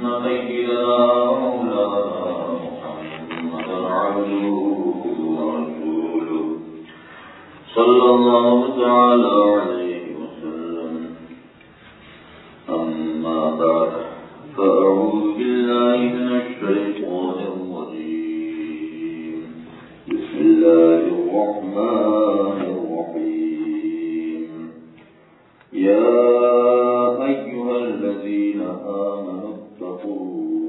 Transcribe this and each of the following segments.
سيدنا مولانا محمد عبده ورسوله صلى الله تعالى عليه وسلم. أما بعد فأعوذ بالله من الشيطان الرجيم. بسم الله الرحمن الرحيم. يا أيها الذين آمنوا اتقوا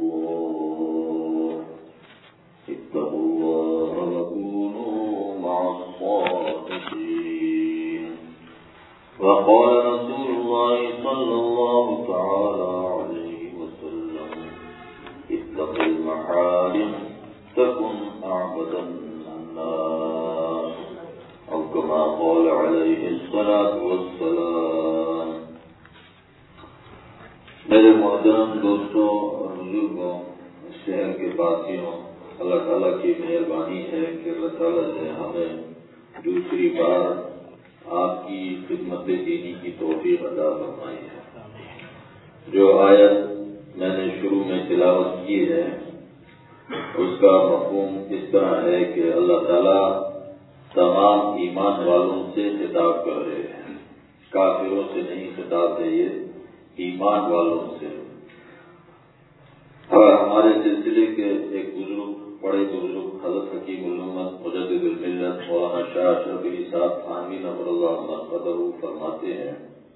الله وكونوا مع الصادقين. وقال رسول الله صلى الله تعالى عليه وسلم: اتق المحارم تكن أعبد الناس، أو كما قال عليه الصلاة والسلام. میرے محترم دوستوں اور بزرگوں، شہر کے باسیوں، اللہ تعالیٰ کی مہربانی ہے کہ اللہ تعالیٰ نے ہمیں دوسری بار آپ کی خدمت دینی کی توفیق عطا فرمائی ہے. جو آیت میں نے شروع میں تلاوت کی ہے اس کا مفہوم اس طرح ہے کہ اللہ تعالیٰ تمام ایمان والوں سے خطاب کر رہے ہیں، کافروں سے نہیں خطاب ہے، یہ ایمان والوں سے. اور ہمارے سلسلے کے ایک بزرگ، بڑے بزرگ حضرت حکیم الامت مجدد الملت مولانا شاہ اشرف علی صاحب تھانوی نور اللہ مقدرہ فرماتے ہیں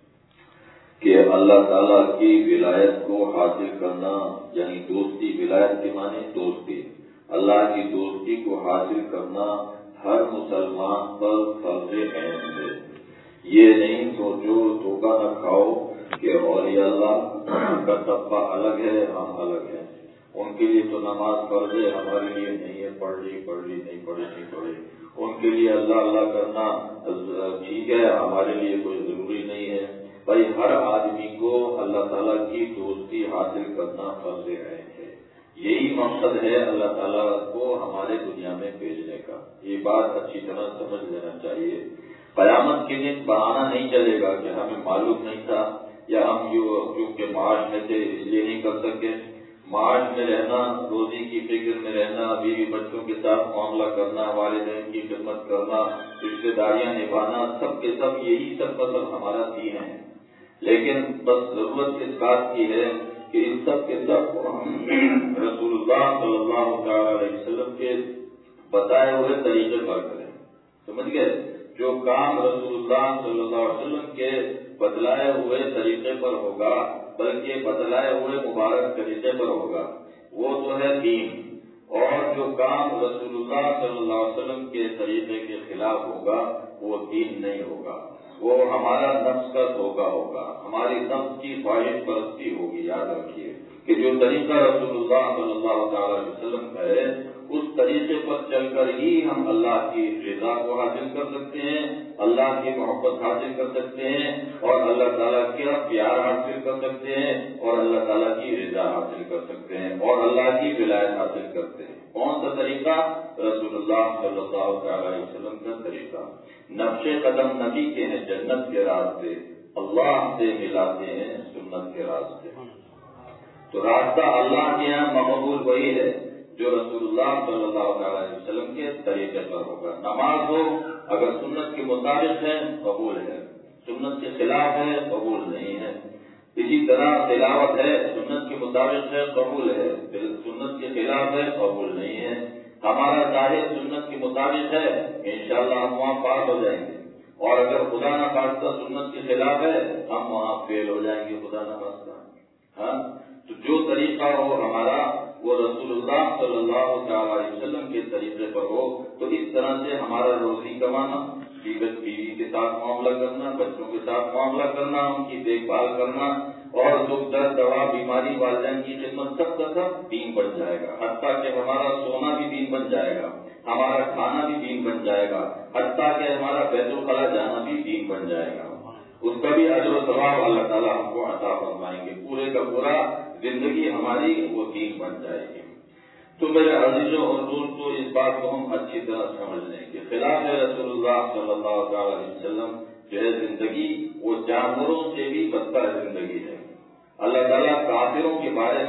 کہ اللہ تعالیٰ کی ولایت کو حاصل کرنا، یعنی دوستی، ولایت کے معنی دوستی، اللہ کی دوستی کو حاصل کرنا ہر مسلمان پر فرض عین ہے. یہ نہیں سوچو، دھوکہ نہ کھاؤ کہ اولیاء اللہ کا طبقہ الگ ہے، ہم الگ ہیں، ان کے لیے تو نماز فرض ہے، ہمارے لیے نہیں ہے، پڑھ لی نہیں پڑھی. ان کے لیے اللہ اللہ کرنا ٹھیک ہے، ہمارے لیے کوئی ضروری نہیں ہے. بھائی ہر آدمی کو اللہ تعالیٰ کی دوستی حاصل کرنا فرض عین ہے. یہی مقصد ہے اللہ تعالیٰ کو ہمارے دنیا میں بھیجنے کا. یہ بات اچھی طرح سمجھ لینا چاہیے. قیامت کے دن بہانا نہیں چلے گا کہ ہمیں معلوم نہیں تھا، یا ہم کیونکہ معاش میں تھے اس لیے نہیں کر سکے. معاش میں رہنا، روزی کی فکر میں رہنا، بیوی بچوں کے ساتھ معاملہ کرنا، والدین کی خدمت کرنا، رشتے داریاں نبھانا، سب کے سب یہی سب ہمارا دین ہے. لیکن بس ضرورت اس بات کی ہے کہ ان سب کے سب رسول اللہ صلی اللہ علیہ وسلم کے بتائے ہوئے طریقے پر کریں. سمجھ گئے؟ جو کام رسول اللہ صلی اللہ علیہ وسلم کے بتلائے ہوئے طریقے پر ہوگا، بلکہ بتلائے ہوئے مبارک طریقے پر ہوگا، وہ تو ہے دین. اور جو کام رسول اللہ صلی اللہ علیہ وسلم کے طریقے کے خلاف ہوگا وہ دین نہیں ہوگا، وہ ہمارا نفس کا دھوکہ ہوگا، ہماری نفس کی خواہش پرستی ہوگی. یاد رکھیے کہ جو طریقہ رسول اللہ صلی اللہ علیہ وسلم کا ہے اس طریقے پر چل کر ہی ہم اللہ کی رضا کو حاصل کر سکتے ہیں، اللہ کی محبت حاصل کر سکتے ہیں، اور اللہ تعالیٰ کا پیار حاصل کر سکتے ہیں، اور اللہ تعالیٰ کی رضا حاصل کر سکتے ہیں، اور اللہ کی ولایت حاصل کرتے ہیں. کون سا طریقہ؟ رسول اللہ صلی اللہ علیہ وسلم کا طریقہ. نقش قدم نبی کے ہیں جنت کے راستے، اللہ سے ملاتے ہیں سنت کے راستے. تو راستہ اللہ کے یہاں مقبول وہی ہے جو رسول اللہ صلی اللہ علیہ وسلم کے طریقے پر ہوگا. نماز ہو اگر سنت کے مطابق ہے قبول ہے، سنت کے خلاف ہے قبول نہیں ہے. اسی طرح تلاوت ہے سنت کے مطابق ہے قبول ہے، سنت کے خلاف ہے قبول نہیں ہے. ہمارا ظاہر سنت کے مطابق ہے انشاءاللہ ہم وہاں پاس ہو جائیں گے، اور اگر خدا نہ خواستہ سنت کے خلاف ہے ہم وہاں فیل ہو جائیں گے خدا نہ خواستہ. ہاں، تو جو طریقہ ہو ہمارا وہ رسول اللہ صلی اللہ علیہ وسلم کے طریقے پر ہو، تو اس طرح سے ہمارا روزی کمانا، بیوی کے ساتھ معاملہ کرنا، بچوں کے ساتھ معاملہ کرنا، ان کی دیکھ بھال کرنا، اور دکھ درد دوا بیماری والدین کی خدمت، سب کا سب دین بن جائے گا. حتیٰ کہ ہمارا سونا بھی دین بن جائے گا، ہمارا کھانا بھی دین بن جائے گا، حتیٰ کہ ہمارا بیت الخلا جانا بھی دین بن جائے گا. اس کا بھی اجر و ثواب اللہ تعالیٰ ہم کو عطا فرمائیں گے. پورے کا پورا زندگی ہماری وہ دین بن جائے گی. تو میرے عزیزوں اور دوستوں اس بات کو ہم اچھی طرح سمجھ لیں کہ خلاف رسول اللہ صلی اللہ علیہ وسلم جو ہے زندگی وہ جانوروں سے بھی بدتر زندگی ہے. اللہ تعالیٰ کافروں کے بارے میں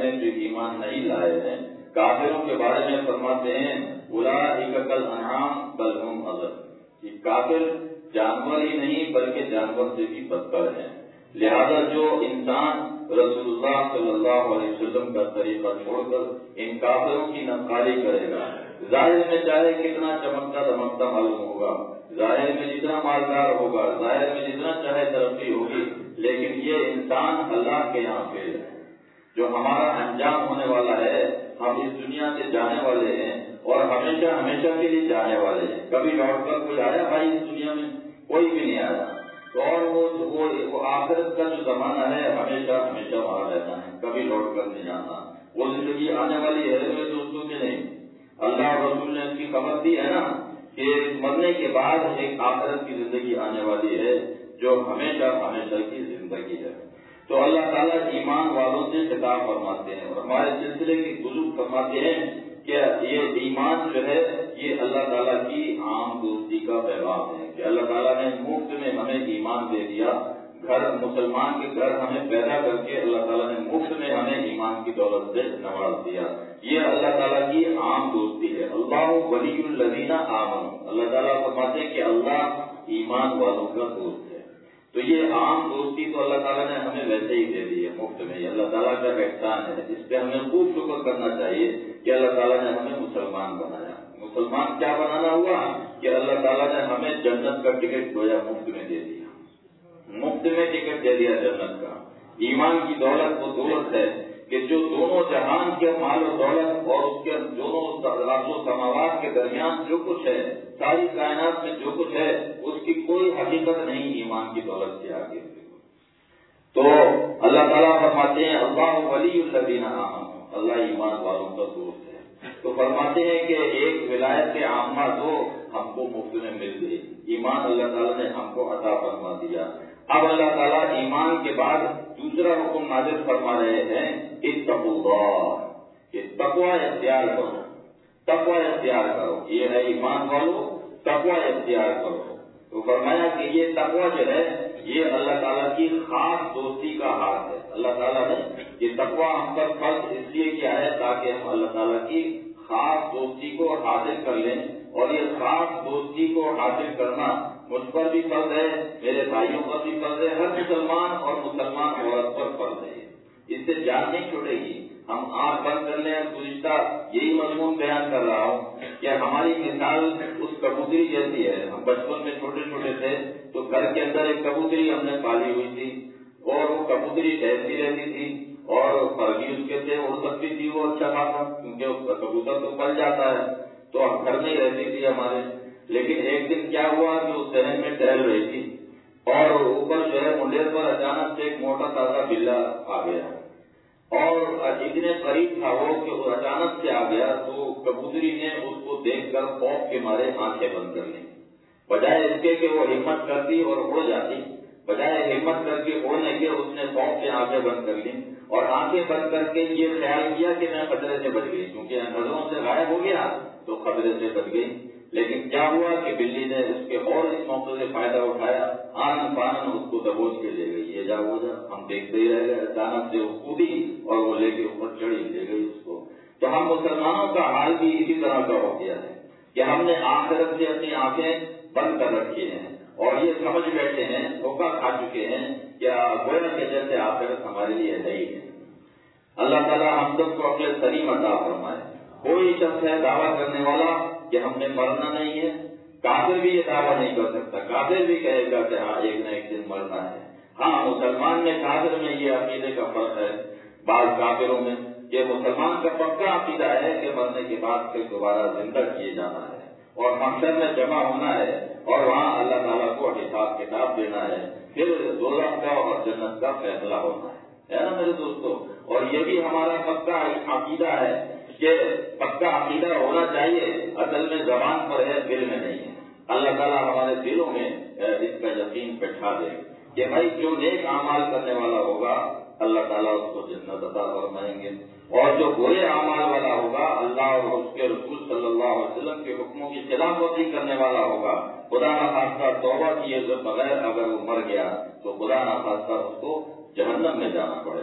ہیں جو ایمان نہیں لائے ہیں۔ کافروں کے بارے میں فرماتے ہیں اولئک کالانعام بل هم اضل، یہ کافر جانور ہی نہیں بلکہ جانور سے بھی بدتر ہیں۔ لہذا جو انسان رسول اللہ صلی اللہ علیہ وسلم کا طریقہ چھوڑ کر ان کافروں کی نقالی کرے گا، ظاہر میں چاہے کتنا چمکتا دمکتا معلوم ہوگا، ظاہر میں جتنا مالدار ہوگا، ظاہر میں جتنا چاہے ترقی ہوگی، لیکن یہ انسان اللہ کے یہاں فیل ہے۔ جو ہمارا انجام ہونے والا ہے، ہم اس دنیا سے جانے والے ہیں اور ہمیشہ ہمیشہ کے لیے جانے والے ہیں۔ کبھی لوٹ کر کوئی آیا بھائی اس دنیا میں؟ کوئی بھی نہیں آیا۔ تو اور وہ آخرت کا جو زمانہ ہے ہمیشہ ہمیشہ وہاں رہنا ہے، کبھی لوٹ کر نہیں جانا۔ وہ زندگی آنے والی ہے میرے دوستوں کے نہیں، اللہ رسول نے اس کی خبر دی ہے نا کہ مرنے کے بعد ایک آخرت کی زندگی آنے والی ہے جو ہمیشہ ہمیشہ کی زندگی ہے۔ تو اللہ تعالیٰ ایمان والوں سے خطاب فرماتے ہیں اور ہمارے سلسلے کے بزرگ فرماتے ہیں کہ یہ ایمان جو ہے یہ اللہ تعالیٰ کی عام دوستی کا پیغام ہے کہ اللہ تعالیٰ نے مفت میں ہمیں ایمان دے دیا، گھر مسلمان کے گھر ہمیں پیدا کر کے اللہ تعالیٰ نے مفت میں ہمیں ایمان کی دولت سے نواز دیا۔ یہ اللہ تعالیٰ کی عام دوستی ہے۔ اللہ ولی الذین آمنوا، اللہ تعالیٰ فرماتے ہیں کہ اللہ ایمان والوں کا دوست ہے۔ تو یہ عام دوستی تو اللہ تعالیٰ نے ہمیں ویسے ہی دے دی ہے مفت میں، یہ اللہ تعالیٰ کا احسان ہے، اس پہ ہمیں خوب شکر کرنا چاہیے کہ اللہ تعالیٰ نے ہمیں مسلمان بنایا۔ مسلمان کیا بنانا ہوا کہ اللہ تعالیٰ نے ہمیں جنت کا ٹکٹ گویا مفت میں دے دیا، مفت میں ٹکٹ دے دیا جنت کا۔ ایمان کی دولت وہ دولت ہے کہ جو دونوں جہان کے مال و دولت اور اس کے دونوں ارض و سماوات کے درمیان جو کچھ ہے، ساری کائنات میں جو کچھ ہے، اس کی کوئی حقیقت نہیں ایمان کی دولت سے آگے۔ تو اللہ تعالیٰ فرماتے ہیں اللہ ولی الذین آمنوا، اللہ ایمان والوں کا دوست ہے۔ تو فرماتے ہیں کہ ایک ولایت عامہ تو ہم کو مفت میں مل گئی، ایمان اللہ تعالیٰ نے ہم کو عطا فرما دیا۔ اب اللہ تعالیٰ ایمان کے بعد دوسرا حکم نازل فرما رہے ہیں اتقوا اللہ، کہ تقوی اختیار کرو، تقوی اختیار کرو، یہ ہے ایمان والو تقوی اختیار کرو۔ تو فرمایا کہ یہ تقوی جو ہے یہ اللہ تعالیٰ کی خاص دوستی کا ہاتھ ہے۔ اللہ تعالیٰ نے یہ تقوی ہم پر فرض اس لیے کیا ہے تاکہ ہم اللہ تعالیٰ کی خاص دوستی کو حاصل کر لیں، اور یہ خاص دوستی کو حاصل کرنا مجھ پر بھی فرض ہے، میرے بھائیوں پر بھی فرض ہے، ہر مسلمان اور مسلمان عورت پر فرض ہے۔ اس سے جان نہیں چھوٹے گی۔ ہم آنکھ بند کر لیں، گزشتہ یہی مضمون بیان کر رہا ہوں کہ ہماری مثال اس کبوتری جیسی ہے۔ ہم بچپن میں چھوٹے چھوٹے تھے تو گھر کے اندر ایک کبوتری ہم نے پالی ہوئی تھی، اور وہ کبوتری ٹہلتی رہتی تھی اور پر بھی اس کے سے اڑ سکتی تھی وہ اچھا خاصا، کیونکہ کبوتر تو پل جاتا ہے، تو اب گھر میں ہی رہتی تھی ہمارے۔ لیکن ایک دن کیا ہوا کہ وہ صحن میں ٹہل رہی تھی اور اوپر جو ہے منڈیر پر اچانک سے ایک موٹا تازہ بلا آ گیا، اور اتنے قریب تھا وہ کہ وہ اچانک سے آ گیا، تو کبوتری نے اس کو دیکھ کر خوف کے مارے آنکھیں بند کر لی، بجائے اس کے کہ وہ ہمت کرتی اور اڑ جاتی، بجائے ہمت کر کے اڑنے کے اس نے خوف سے آنکھیں بند کر لی، اور آنکھیں بند کر کے یہ خیال کیا کہ میں خطرے سے بچ گئی، کیونکہ نظروں سے غائب ہو گیا تو خطرے سے بچ گئی۔ لیکن کیا ہوا کہ بلی نے اس کے اور اس موقع سے فائدہ اٹھایا، آنن فانن اس کو دبوچ کے لے گئی، یہ جا وہ جا، ہم دیکھتے ہی رہ گئے، اچانک سے وہ کودی اور وہ لے کے اوپر چڑھی لے گئی اس کو۔ تو ہم مسلمانوں کا حال بھی اسی طرح کا ہو گیا ہے کہ ہم نے آخرت سے اپنی آنکھیں بند کر رکھی ہیں اور یہ سمجھ بیٹھے ہیں، دھوکہ کھا چکے ہیں کہ گویا کے جیسے آخرت ہمارے لیے ہے ہی ہے۔ اللہ تعالیٰ ہم سب کو اپنے سلیم عطا فرمائے۔ کوئی شخص ہے دعویٰ کرنے والا کہ ہم نے مرنا نہیں ہے، کافر بھی یہ دعویٰ نہیں کر سکتا، کافر بھی کہے گا کہ ہاں ایک نہ ایک دن مرنا ہے۔ ہاں مسلمان میں کافر میں یہ عقیدے کا فرق ہے بعض کافروں میں، کہ مسلمان کا پکا عقیدہ ہے کہ مرنے کے بعد پھر دوبارہ زندہ کیے جانا ہے اور محشر میں جمع ہونا ہے اور وہاں اللہ تعالیٰ کو حساب کتاب دینا ہے، پھر دوزخ کا اور جنت کا فیصلہ ہونا ہے نا میرے دوستوں۔ اور یہ بھی ہمارا پکا عقیدہ ہے کہ پکا عقیدہ ہونا چاہیے، اصل میں زبان پر ہے، دل میں نہیں ہے۔ اللہ تعالیٰ ہمارے دلوں میں اس کا یقین بٹھا دے کہ بھائی جو نیک اعمال کرنے والا ہوگا اللہ تعالیٰ اس کو جنت عطا فرمائیں گے، اور جو برے اعمال والا ہوگا اللہ اور اس کے رسول صلی اللہ علیہ وسلم کے حکموں کی خلاف ورزی کرنے والا ہوگا، خدا نخواستہ توبہ کیے بغیر اگر وہ مر گیا تو خدا نخواستہ اس کو جہنم میں جانا پڑے گا۔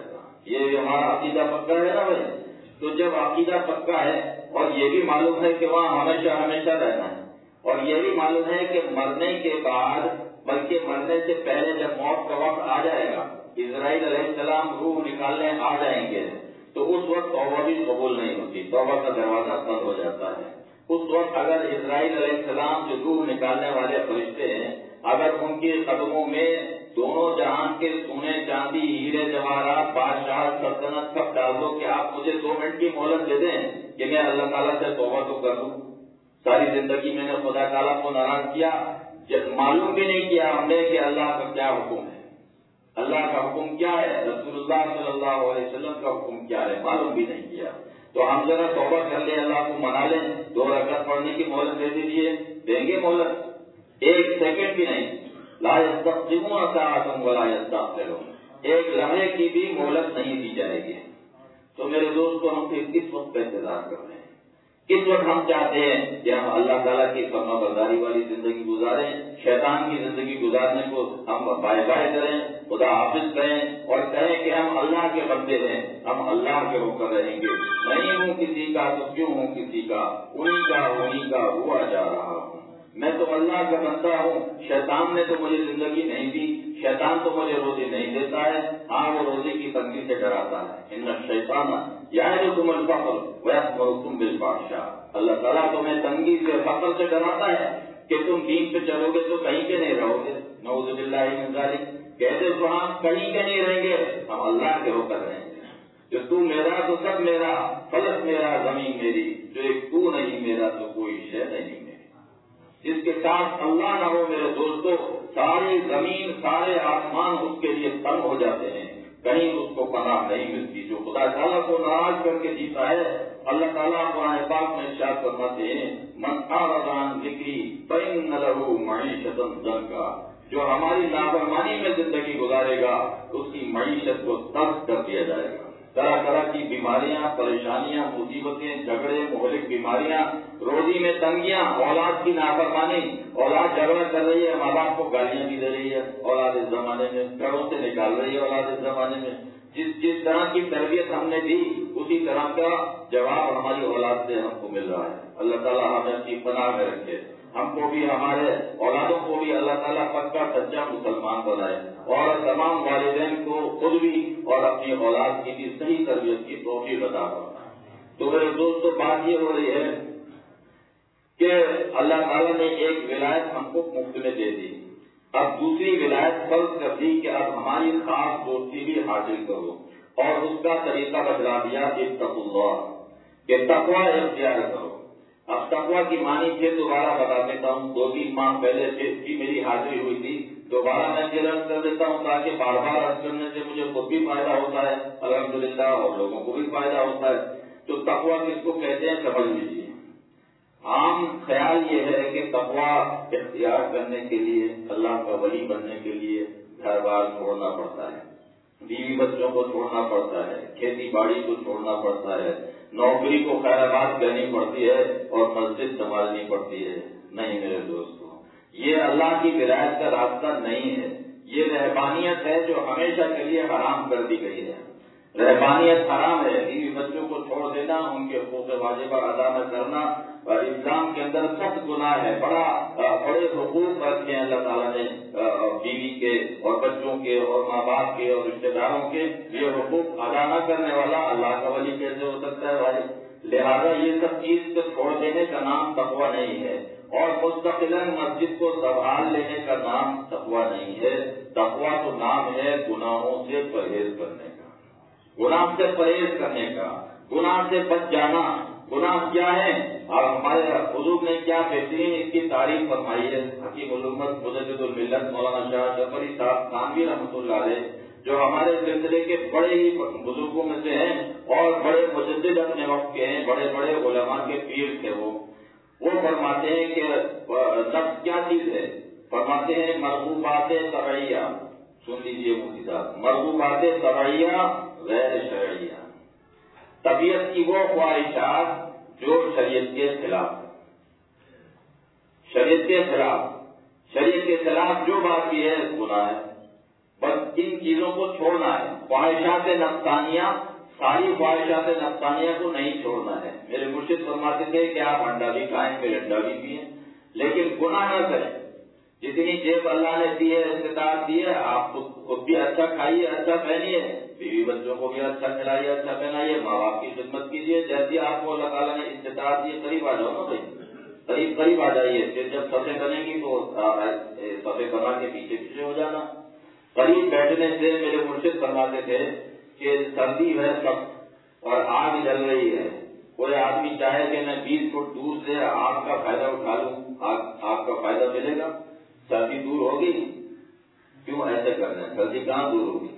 یہ ہمارا عقیدہ پکا ہے نا بھائی. تو جب عقیدہ پکا ہے اور یہ بھی معلوم ہے کہ وہاں ہمیشہ ہمیشہ رہنا ہے، اور یہ بھی معلوم ہے کہ مرنے کے بعد بلکہ مرنے سے پہلے جب موت کا وقت آ جائے گا، اسرائیل علیہ السلام روح نکالنے آ جائیں گے، تو اس وقت توبہ بھی قبول نہیں ہوتی، توبہ کا دروازہ بند ہو جاتا ہے. اس وقت اگر اسرائیل علیہ السلام جو روح نکالنے والے فرشتے ہیں، اگر ان کے قدموں میں دونوں جہان کے سونے چاندی ہیرے جواہرات بادشاہ سلطنت سب ڈال دو کہ آپ مجھے 2 منٹ کی مہلت دے دیں کہ میں اللہ تعالیٰ سے توبہ تو کر دوں. ساری زندگی میں نے خدا تعالیٰ کو ناراض کیا، معلوم بھی نہیں کیا ہم نے کہ اللہ کا کیا حکم ہے، اللہ کا حکم کیا ہے، رسول اللہ صلی اللہ علیہ وسلم کا حکم کیا ہے، معلوم بھی نہیں کیا. تو ہم ذرا توبہ کر لیں، اللہ کو منا لیں، 2 رکعت پڑھنے کی مہلت دے دیجیے، دیں گے مہلت؟ 1 سیکنڈ بھی نہیں. لا يستقدمون ساعة ولا يستأخرون، 1 لمحے کی بھی مہلت نہیں دی جائے گی. تو میرے دوستو، ہم پھر کس وقت کا انتظار کر رہے ہیں؟ کس وقت ہم چاہتے ہیں کہ ہم اللہ تعالیٰ کی فرما برداری والی زندگی گزاریں، شیطان کی زندگی گزارنے کو ہم بائے بائے کریں، خدا حافظ کہیں اور کہیں کہ ہم اللہ کے بندے ہیں، ہم اللہ کے ہو کر رہیں گے. نہیں ہوں کسی کا تو کیوں ہوں کسی کا، انہی کا ہوا جا رہا ہوں. میں تو اللہ کا بندہ ہوں، شیطان نے تو مجھے زندگی نہیں دی، شیطان تو مجھے روزی نہیں دیتا ہے. ہاں، وہ روزی کی تنگی سے ڈراتا ہے. ان الشیطان یعدکم الفقر ویأمرکم بالفحشاء، اللہ تعالیٰ تمہیں تنگی سے فقر سے ڈراتا ہے کہ تم دین پہ چلو گے تو کہیں کے نہیں رہو گے. نعوذ باللہ من ذالک. کہتے تو ہم کہیں کے نہیں رہیں گے، ہم اللہ کے ہو کر رہیں گے. جو تو میرا تو سب میرا، فلک میرا زمین میری، جو ایک تو نہیں میرا تو کوئی شے نہیں میری. جس کے ساتھ اللہ نہ ہو میرے دوستو، ساری زمین سارے آسمان اس کے لیے تنگ ہو جاتے ہیں، کہیں اس کو پناہ نہیں ملتی. جو خدا تعالیٰ کو ناراض کر کے جیتا ہے، اللہ تعالیٰ قرآن پاک میں ارشاد فرماتے ہیں من اعرض عن ذکری فإن له معیشة ضنکا، جو ہماری نافرمانی میں زندگی گزارے گا اس کی معیشت کو تلخ کر دیا جائے گا. طرح طرح کی بیماریاں، پریشانیاں، مصیبتیں، جھگڑے، مہلک بیماریاں، روزی میں تنگیاں، اولاد کی نافرمانی، اولاد جھگڑا کر رہی ہے، ماں باپ کو گالیاں بھی دے رہی ہے اولاد اس زمانے میں، گھروں سے نکال رہی ہے اولاد اس زمانے میں. جس طرح کی تربیت ہم نے دی اسی طرح کا جواب ہماری اولاد سے ہم کو مل رہا ہے. اللہ تعالیٰ ہمیں اپنی پناہ میں رکھے، ہم کو بھی ہمارے اولادوں کو بھی اللہ تعالیٰ پکا سچا مسلمان بنائے، اور تمام والدین کو خود بھی اور اپنی اولاد کی بھی صحیح تربیت کی توفیق عطا فرمائے. تو میرے دوستو، بات یہ ہو رہی ہے کہ اللہ تعالیٰ نے ایک ولایت ہم کو مفت میں دے دی، اب دوسری ولایت فرض کر دی کہ اب ہماری خاص دوستی بھی حاصل کرو، اور اس کا طریقہ بدلا دیا اتقوا اللہ، کہ تقوی اختیار کرو. اب تقوی کی معنی پھر دوبارہ بتا دیتا ہوں، 2-3 ماہ پہلے کی میری حاضری ہوئی تھی، دوبارہ میں عرض کر دیتا ہوں تاکہ بار بار عرض کرنے سے مجھے خود بھی فائدہ ہوتا ہے الحمدللہ، اور لوگوں کو بھی فائدہ ہوتا ہے. تو تقوی کس کو کہتے ہیں سمجھ لیجیے. عام خیال یہ ہے کہ تقوی اختیار کرنے کے لیے، اللہ کا ولی بننے کے لیے گھر بار چھوڑنا پڑتا ہے، بیوی بچوں کو چھوڑنا پڑتا ہے، کھیتی باڑی کو چھوڑنا پڑتا ہے، نوکری کو خیر آباد کرنی پڑتی ہے، اور مسجد سنبھالنی پڑتی ہے. نہیں میرے دوستوں، یہ اللہ کی ولایت کا راستہ نہیں ہے. یہ رہبانیت ہے جو ہمیشہ کے لیے حرام کر دی گئی ہے. رہبانیت حرام ہے. بیوی بچوں کو چھوڑ دینا، ان کے حقوق واجبہ ادا نہ کرنا اسلام کے اندر سخت گناہ ہے. بڑے حقوق رکھے ہیں اللہ تعالیٰ نے بیوی کے اور بچوں کے اور ماں باپ کے اور رشتے داروں کے. یہ حقوق ادا نہ کرنے والا اللہ کا ولی کیسے ہو سکتا ہے بھائی؟ لہذا یہ سب چیز کو چھوڑ دینے کا نام تقوی نہیں ہے، اور مستقلاً مسجد کو سنبھال لینے کا نام تقوی نہیں ہے. تقوی تو نام ہے گناہوں سے پرہیز کرنے کا، گناہ سے پرہیز کرنے کا، گناہ سے بچ جانا. گناہ کیا ہے؟ اور ہمارے حضور نے کیا بہترین اس کی تعریف فرمائی ہے. حکیم الامت مجدد الملت مولانا شاہ اشرف علی صاحب تھانوی رحمۃ اللہ علیہ، جو ہمارے سلسلے کے بڑے ہی بزرگوں میں سے ہیں اور بڑے مجدد اپنے وقت کے ہیں، بڑے بڑے علماء کے پیر تھے. وہ فرماتے ہیں کہ نفس کیا چیز ہے؟ فرماتے ہیں مرغوبات طبعیہ. سن لیجیے مفتی صاحب، مرغوبات طبعیہ غیر شرعیہ، طبیعت کی وہ خواہشات جو شریعت کے خلاف، شریعت کے خلاف، شریعت کے خلاف جو بات بھی ہے گناہ ہے. بس ان چیزوں کو چھوڑنا ہے. خواہشات نفسانیہ، ساری خواہشات نفسانیہ کو نہیں چھوڑنا ہے۔ میرے مرشد فرماتے تھے کہ آپ انڈا بھی کھائیں، مرنڈا بھی پئیں، لیکن گناہ نہ کریں۔ جتنی جیب اللہ نے دی ہے، استطاعت دی ہے، آپ خود بھی اچھا کھائیے، اچھا پہنیے، بیوی بچوں کو بھی اچھا کھلائیے، اچھا پہنائیے، ماں باپ کی خدمت کیجیے، جیسی آپ کو اللہ تعالیٰ نے استطاعت دی ہے۔ قریب آ جاؤ نا بھائی، قریب آ جائیے، پھر جب صفیں بنیں گی تو صفیں بنا کے پیچھے پیچھے ہو جانا۔ قریب بیٹھنے سے میرے مرشد فرماتے تھے کہ سردی ہے سخت اور آگ جل رہی ہے، کوئی آدمی چاہے کہ میں 20 فٹ دور سے آگ کا فائدہ اٹھا لوں، آگ کا فائدہ ملے گا؟ سردی دور ہوگی؟ کیوں ایسے کر رہے ہیں؟ سردی کہاں دور ہوگی؟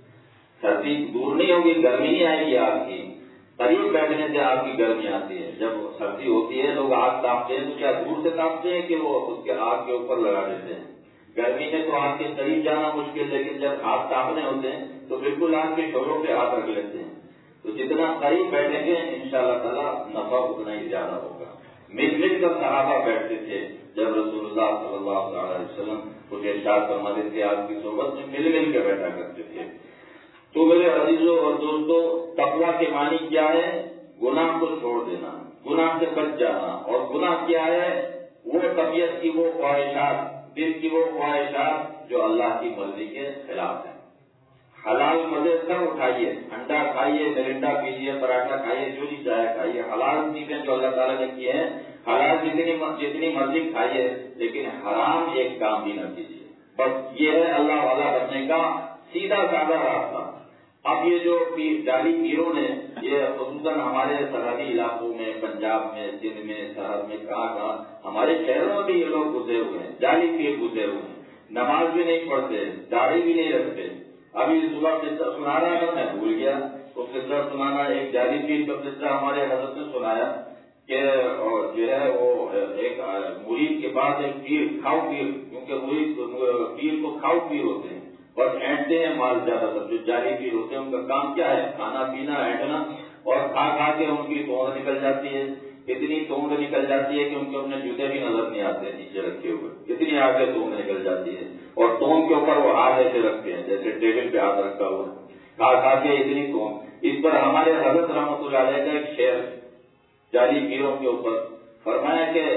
سردی دور نہیں ہوگی، گرمی نہیں آئے گی آگ کی۔ قریب بیٹھنے سے آگ کی گرمی آتی ہے۔ جب سردی ہوتی ہے لوگ آگ تاپتے ہیں تو کیا دور سے تاپتے ہیں کہ وہ اس کے آگ کے اوپر لگا دیتے ہیں؟ گرمی میں تو آگ کے قریب جانا مشکل، لیکن جب ہاتھ تاپنے ہوتے ہیں تو بالکل آگ کے شعلوں پہ ہاتھ رکھ لیتے ہیں۔ تو جتنا قریب بیٹھیں گے انشاءاللہ تعالیٰ نفع اتنا ہی زیادہ ہوگا۔ مل مل کر صحابہ بیٹھتے تھے، جب رسول اللہ صلی اللہ علیہ وسلم کچھ ارشاد فرماتے تھے آپ کی صحبت میں مل مل کے بیٹھا کرتے تھے۔ تو میرے عزیزوں اور دوستوں، تقویٰ کے معنی کیا ہے؟ گناہ کو چھوڑ دینا، گناہ سے بچ جانا۔ اور گناہ کیا ہے؟ وہ طبیعت کی وہ خواہشات، دل کی وہ خواہشات جو اللہ کی مرضی کے خلاف ہیں۔ حلال مزے سب اٹھائیے، انڈا کھائیے، مرنڈا پیجیے، پراٹھا کھائیے، جو بھی چاہے کھائیے، حلال چیزیں جو اللہ تعالیٰ نے کی ہیں، حلال جتنی مرضی کھائیے، لیکن حرام ایک کام بھی نہ کیجیے۔ بس یہ ہے اللہ والا بننے کا سیدھا سادہ راستہ۔ اب یہ جو جعلی پیروں نے، یہ خصوصاً ہمارے سرحدی علاقوں میں، پنجاب میں، سندھ میں، سرحد میں، کہاں ہمارے شہروں میں بھی یہ لوگ گزرے ہوئے ہیں، جعلی پیر گزرے ہوئے ہیں، نماز بھی نہیں پڑھتے، داڑھی بھی نہیں رکھتے۔ ابھی صبح قصہ سنا رہا تھا، میں بھول گیا تو قصہ سنانا، ایک جعلی پیر کا قصہ ہمارے حضرت نے سنایا کہ جو ہے وہ ایک مرید کے بعد ایک پیر، کھاؤ پیر، کیونکہ مرید پیر کو کھاؤ پیر ہوتے ہیں، بس اینٹتے ہیں مال زیادہ تر۔ جو جعلی پیر ہوتے ہیں ان کا کام کیا ہے؟ کھانا پینا، اینٹنا، اور کھا کھا کے ان کی توند نکل جاتی ہے، اتنی توند نکل جاتی ہے کہ ان کے اپنے جوتے بھی نظر نہیں آتے نیچے رکھے ہوئے، اتنی آگے توند نکل جاتی ہے، اور توند کے اوپر وہ ہاتھ ایسے رکھتے ہیں جیسے ٹیبل پہ ہاتھ رکھا ہوا، کھا کھا کے اتنی توند۔ اس پر ہمارے حضرت رحمۃ اللہ علیہ کا ایک شعر جعلی پیروں کے اوپر فرمایا کہ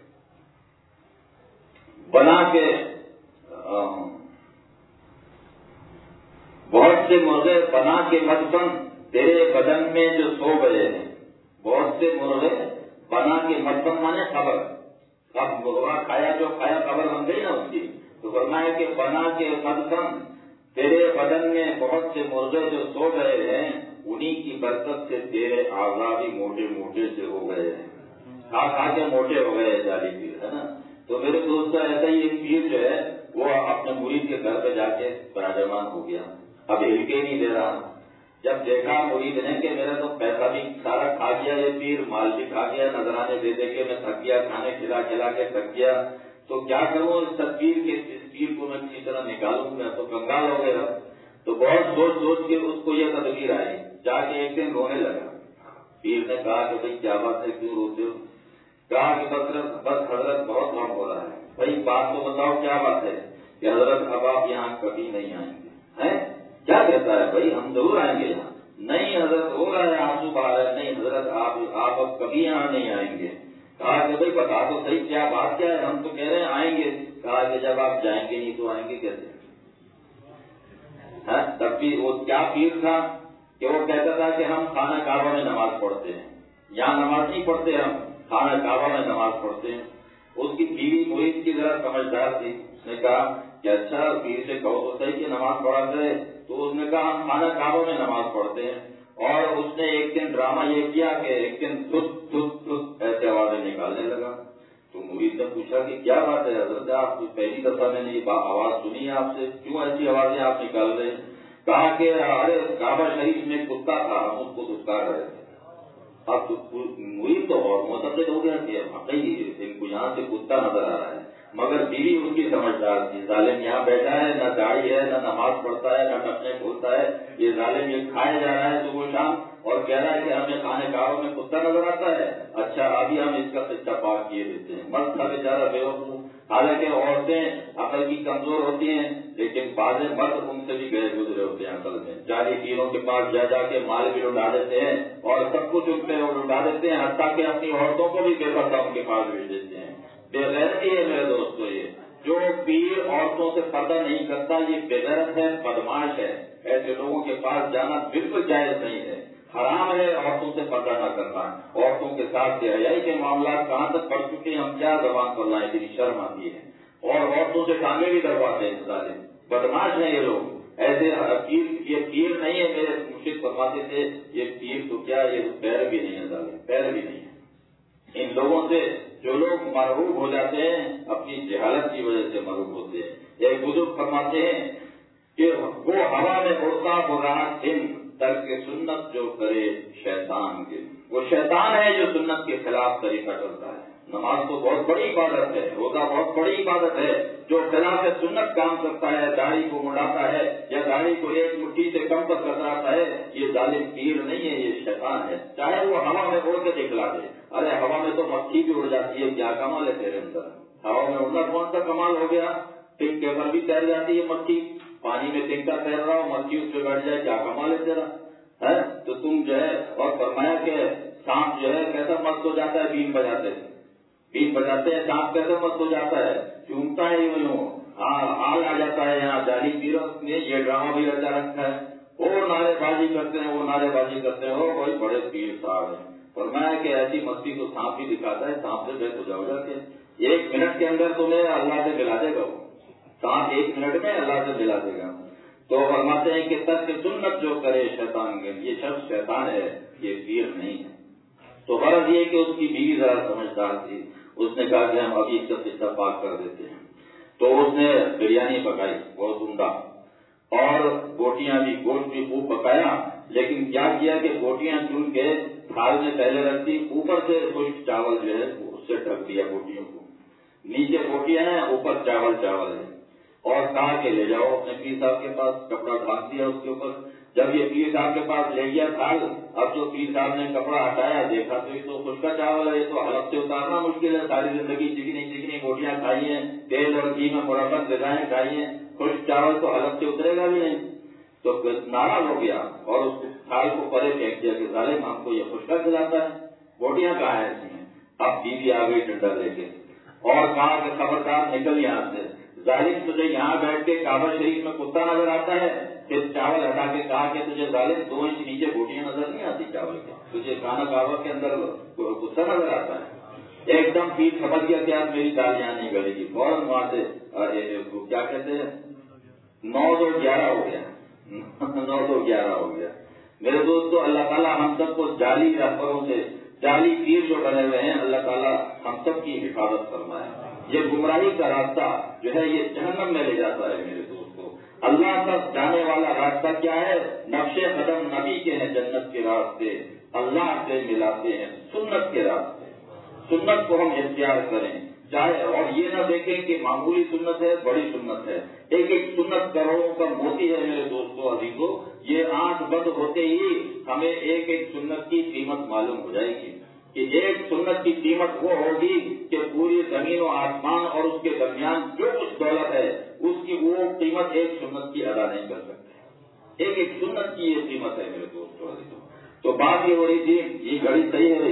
بنا کے بہت سے مرغے بنا کے مدفن تیرے بدن میں جو سو گئے ہیں، بہت سے مرغے بنا کے مدفن مانے خبر، اب مرغا کھایا جو کھایا خبر بن گئی نا اس کی، تو فرمایا کہ بنا کے مدفن تیرے بدن میں بہت سے مرغے جو سو گئے ہیں، انہی کی برکت سے تیرے اعضاء بھی موٹے موٹے سے ہو گئے ہیں، کھا کھا کے موٹے ہو گئے جعلی پیر، ہے نا۔ تو میرے دوستوں، ایسا ہی ایک پیر جو ہے وہ اپنے مرید کے گھر پہ جا کے براجمان ہو گیا، اب ہل کے نہیں دے رہا۔ جب دیکھا مرید نے کہ میرا تو پیسہ بھی سارا کھا گیا یہ پیر، مال بھی کھا گیا، نذرانے دے دے کے میں تھک گیا، کھانے کھلا کھلا کے تھک گیا، تو کیا کروں اس تدبیر کے، اس پیر کو میں کسی طرح نکالوں، میں تو کنگال ہو گیا۔ تو بہت سوچ سوچ کے اس کو یہ تدبیر آئی، جا کے ایک دن رونے لگا۔ پیر نے کہا کہ بھائی کیا بات ہے، کیوں روتے ہو؟ کہا کہ بس حضرت بہت غم ہو رہا ہے۔ بھائی بات تو بتاؤ کیا بات ہے؟ کہ حضرت اب آپ یہاں کبھی نہیں آئیں گے۔ ہیں؟ کیا کہتا ہے بھائی؟ ہم ضرور آئیں گے یہاں۔ نہیں حضرت، ہو رہا ہے آنسو بہا رہا ہے، نہیں حضرت آپ اب کبھی یہاں نہیں آئیں گے۔ کہا کہ بھائی بتا تو صحیح کیا بات کیا ہے، ہم تو کہہ رہے ہیں آئیں گے۔ کہا کہ جب آپ جائیں گے نہیں تو آئیں گے کیسے؟ تب بھی وہ کیا پیر تھا کہ وہ کہتا تھا کہ ہم خانہ کعبہ میں نماز پڑھتے ہیں، یہاں نماز نہیں پڑھتے، ہم خانہ کعبہ میں نماز پڑھتے ہیں۔ اس کی بیوی مرید کی ذرا سمجھدار تھی، اس نے کہا کہ اچھا پیر سے کہو تو صحیح کہ نماز پڑھا کرے، تو اس نے کہا ہم خانہ کعبہ میں نماز پڑھتے ہیں۔ اور اس نے ایک دن ڈرامہ یہ کیا کہ ایک دن دھت دھت دھت ایسے آوازیں نکالنے لگا۔ تو مرید نے پوچھا کہ کیا بات ہے حضرت، آپ پہلی دفعہ میں نے یہ آواز سنی ہے آپ سے، کیوں ایسی آوازیں آپ نکال رہے ہیں؟ کہا کہ ارے کعبہ شریف میں کتا تھا، ہم اس کو دھتکار رہے تھے۔ اب مرید تو اور معتقد ہو گیا کہ واقعی ان کو یہاں سے کتا نظر آ رہا ہے، مگر بیوی اس کی سمجھدار تھی، ظالم یہاں بیٹھا ہے، نہ داڑھی ہے، نہ نماز پڑھتا ہے، نہ ٹپنے کھولتا ہے، یہ ظالم یہ کھائے جا رہا ہے صبح شام اور کہہ رہا ہے کہ ہمیں خانے کاروں میں کتا نظر آتا ہے، اچھا ابھی ہم اس کا قصہ پاک کیے دیتے ہیں، مست تھا بیچارہ بیوقوف۔ حالانکہ عورتیں عقل کی کمزور ہوتی ہیں، لیکن بعض مرد ان سے بھی گئے گزرے ہوتے ہیں عقل میں، جعلی پیروں کے پاس جا جا کے مال بھی لٹا دیتے ہیں اور سب کچھ ان پہ لٹا دیتے ہیں، حتیٰ کہ اپنی عورتوں کو بھی بے پردہ ان کے پاس بھیج دیتے ہیں۔ بے غیرتی ہے میرے دوستو، یہ جو پیر عورتوں سے پردہ نہیں کرتا یہ بے غیرت ہے، بدماش ہے۔ ایسے لوگوں کے پاس جانا بالکل جائز نہیں ہے، حرام ہے عورتوں سے پردہ نہ کرنا۔ عورتوں کے ساتھ بے حیائی کے معاملات کہاں تک بڑھ چکے ہیں، ہم کیا زبان پر لائیں، اتنی شرم آتی ہے۔ اور عورتوں سے ٹانگیں بھی کرواتے ہیں، ظالم بدماش ہیں یہ لوگ۔ ایسے یہ پیر نہیں ہے، میرے مرشد فرماتے تھے یہ پیر تو کیا، یہ پیر بھی نہیں ہے، ظالم پیر بھی نہیں ہے۔ ان لوگوں سے جو لوگ مرعوب ہو جاتے ہیں اپنی جہالت کی وجہ سے مرعوب ہوتے ہیں۔ ایک بزرگ فرماتے ہیں کہ وہ ہوا میں اڑتا ہو رہا دن، ترک سنت جو کرے شیطان کے، وہ شیطان ہے جو سنت کے خلاف طریقہ چلتا ہے۔ نماز تو بہت بڑی عبادت ہے، روزہ بہت بڑی عبادت ہے، جو خلاف سنت کام کرتا ہے، داڑھی کو مڑاتا ہے یا داڑھی کو ایک مٹھی سے کم پر کتراتا ہے، یہ ظالم پیر نہیں ہے، یہ شیطان ہے، چاہے وہ ہوا میں اڑ کے دکھلا دے۔ ارے ہوا میں تو مکھی بھی اڑ جاتی ہے، کیا کمال ہے تیرے اندر؟ ہوا میں اڑنا کون سا کمال ہو گیا؟ ٹنک کے پر بھی تیر جاتی ہے مکھی، پانی میں ٹنکا تیر رہا ہو مکھی اس پہ بیٹھ جائے، کیا کمال ہے تیرا؟ ہے تو تم جو ہے، اور فرمایا کہ سانپ جو ہے کیسا مست ہو جاتا ہے بین بجاتے ہیں، بین بجاتے ہیں سانپ کیسے مست ہو جاتا ہے، چومتا ہے یوں آل آ جاتا ہے۔ یہاں جعلی پیروں نے یہ ڈرامہ بھی رچا رکھا ہے، وہ نعرے بازی کرتے ہیں، وہ نعرے بازی کرتے ہیں، وہ بڑے بڑے پیر صاحب ہیں۔ فرمایا کہ ایسی مستی کو سانپ بھی دکھاتا ہے، سانپ سے بے ہو جاؤ جا کے 1 منٹ کے اندر تمہیں اللہ سے ملا دے گا، وہ سانپ 1 منٹ میں اللہ سے ملا دے گا۔ تو فرماتے ہیں کہ ترک سنت جو کرے شیطان کے، یہ شخص شیطان ہے، یہ پیر نہیں ہے۔ تو غرض یہ کہ اس کی بیوی ذرا سمجھدار تھی، اس نے کہا کہ ہم ابھی اس کا قصہ پاک کر دیتے ہیں۔ تو اس نے بریانی پکائی بہت عمدہ، اور بوٹیاں بھی، گوشت بھی خوب پکایا، لیکن کیا کیا کہ بوٹیاں چن کے تھال میں پہلے رکھ دی، اوپر سے خشک چاول جو ہے اس سے ڈھک دیا بوٹیوں کو، نیچے بوٹیاں ہیں اوپر چاول ہے، اور کہا کہ لے جاؤ اپنے پیر صاحب کے پاس، کپڑا ڈھانپ دیا اس کے اوپر۔ جب یہ پیر صاحب کے پاس لے گیا تھال، اب جو پیر صاحب نے کپڑا ہٹایا دیکھا تو یہ تو خشکا چاول ہے، یہ تو حلق سے اتارنا مشکل ہے، ساری زندگی چکنی چکنی بوٹیاں کھائی ہیں، تیل اور گھی میں مربت غذائیں کھائی ہیں، خشک چاول تو حلق سے اترے گا بھی نہیں۔ تو ناراض ہو گیا اور اس تھال کو پرے پھینک دیا کہ ظالم ہم کو یہ خشکا کھلاتا ہے، بوٹیاں کہاں ہیں اس میں؟ اب بیوی آ گئی ڈنڈا لے کے اور کہا کہ خبردار نکل یہاں سے، ظالم تجھے یہاں بیٹھ کے کعبہ شریف میں کتا نظر آتا ہے؟ پھر چاول ہٹا کے کہا کہ تجھے ظالم 2 انچ نیچے بوٹیاں نظر نہیں آتی چاول کے، تجھے کھانا کعبہ کے اندر کتا نظر آتا ہے؟ ایک دم پیر سمجھ گیا کہ آج میری دال یہاں نہیں گلے گی، فوراً وہاں سے کیا کہتے ہیں 9-11 ہو گیا 9-11 ہو گیا۔ میرے دوستو اللہ تعالیٰ ہم سب کو جعلی رہبروں سے، جعلی پیر جو بنے ہوئے ہیں، اللہ تعالیٰ ہم سب کی حفاظت فرمائے۔ یہ گمراہی کا راستہ جو ہے یہ جہنم میں لے جاتا ہے میرے دوستو۔ اللہ تک جانے والا راستہ کیا ہے؟ نقش قدم نبی کے ہیں جنت کے راستے، اللہ سے ملاتے ہیں سنت کے راستے، سنت کو ہم اختیار کریں چاہے، اور یہ نہ دیکھیں کہ معمولی سنت ہے بڑی سنت ہے، ایک ایک سنت کروڑوں کا موتی ہے میرے دوستو عزیزو۔ یہ آنکھ بند ہوتے ہی ہمیں ایک ایک سنت کی قیمت معلوم ہو جائے گی کہ ایک سنت کی قیمت وہ ہوگی کہ پوری زمین و آسمان اور اس کے درمیان جو کچھ دولت ہے اس کی وہ قیمت ایک سنت کی ادا نہیں کر سکتے، ایک ایک سنت کی یہ قیمت ہے میرے دوستو عزیزو۔ تو بات یہ ہو رہی تھی، یہ گھڑی صحیح ہے بھائی؟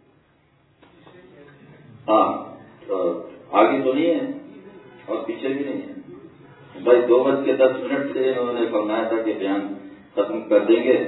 ہاں آگے تو نہیں ہے اور پیچھے بھی نہیں ہے بھائی، 2:10 سے انہوں نے فرمایا تھا کہ بیان ختم کر دیں گے،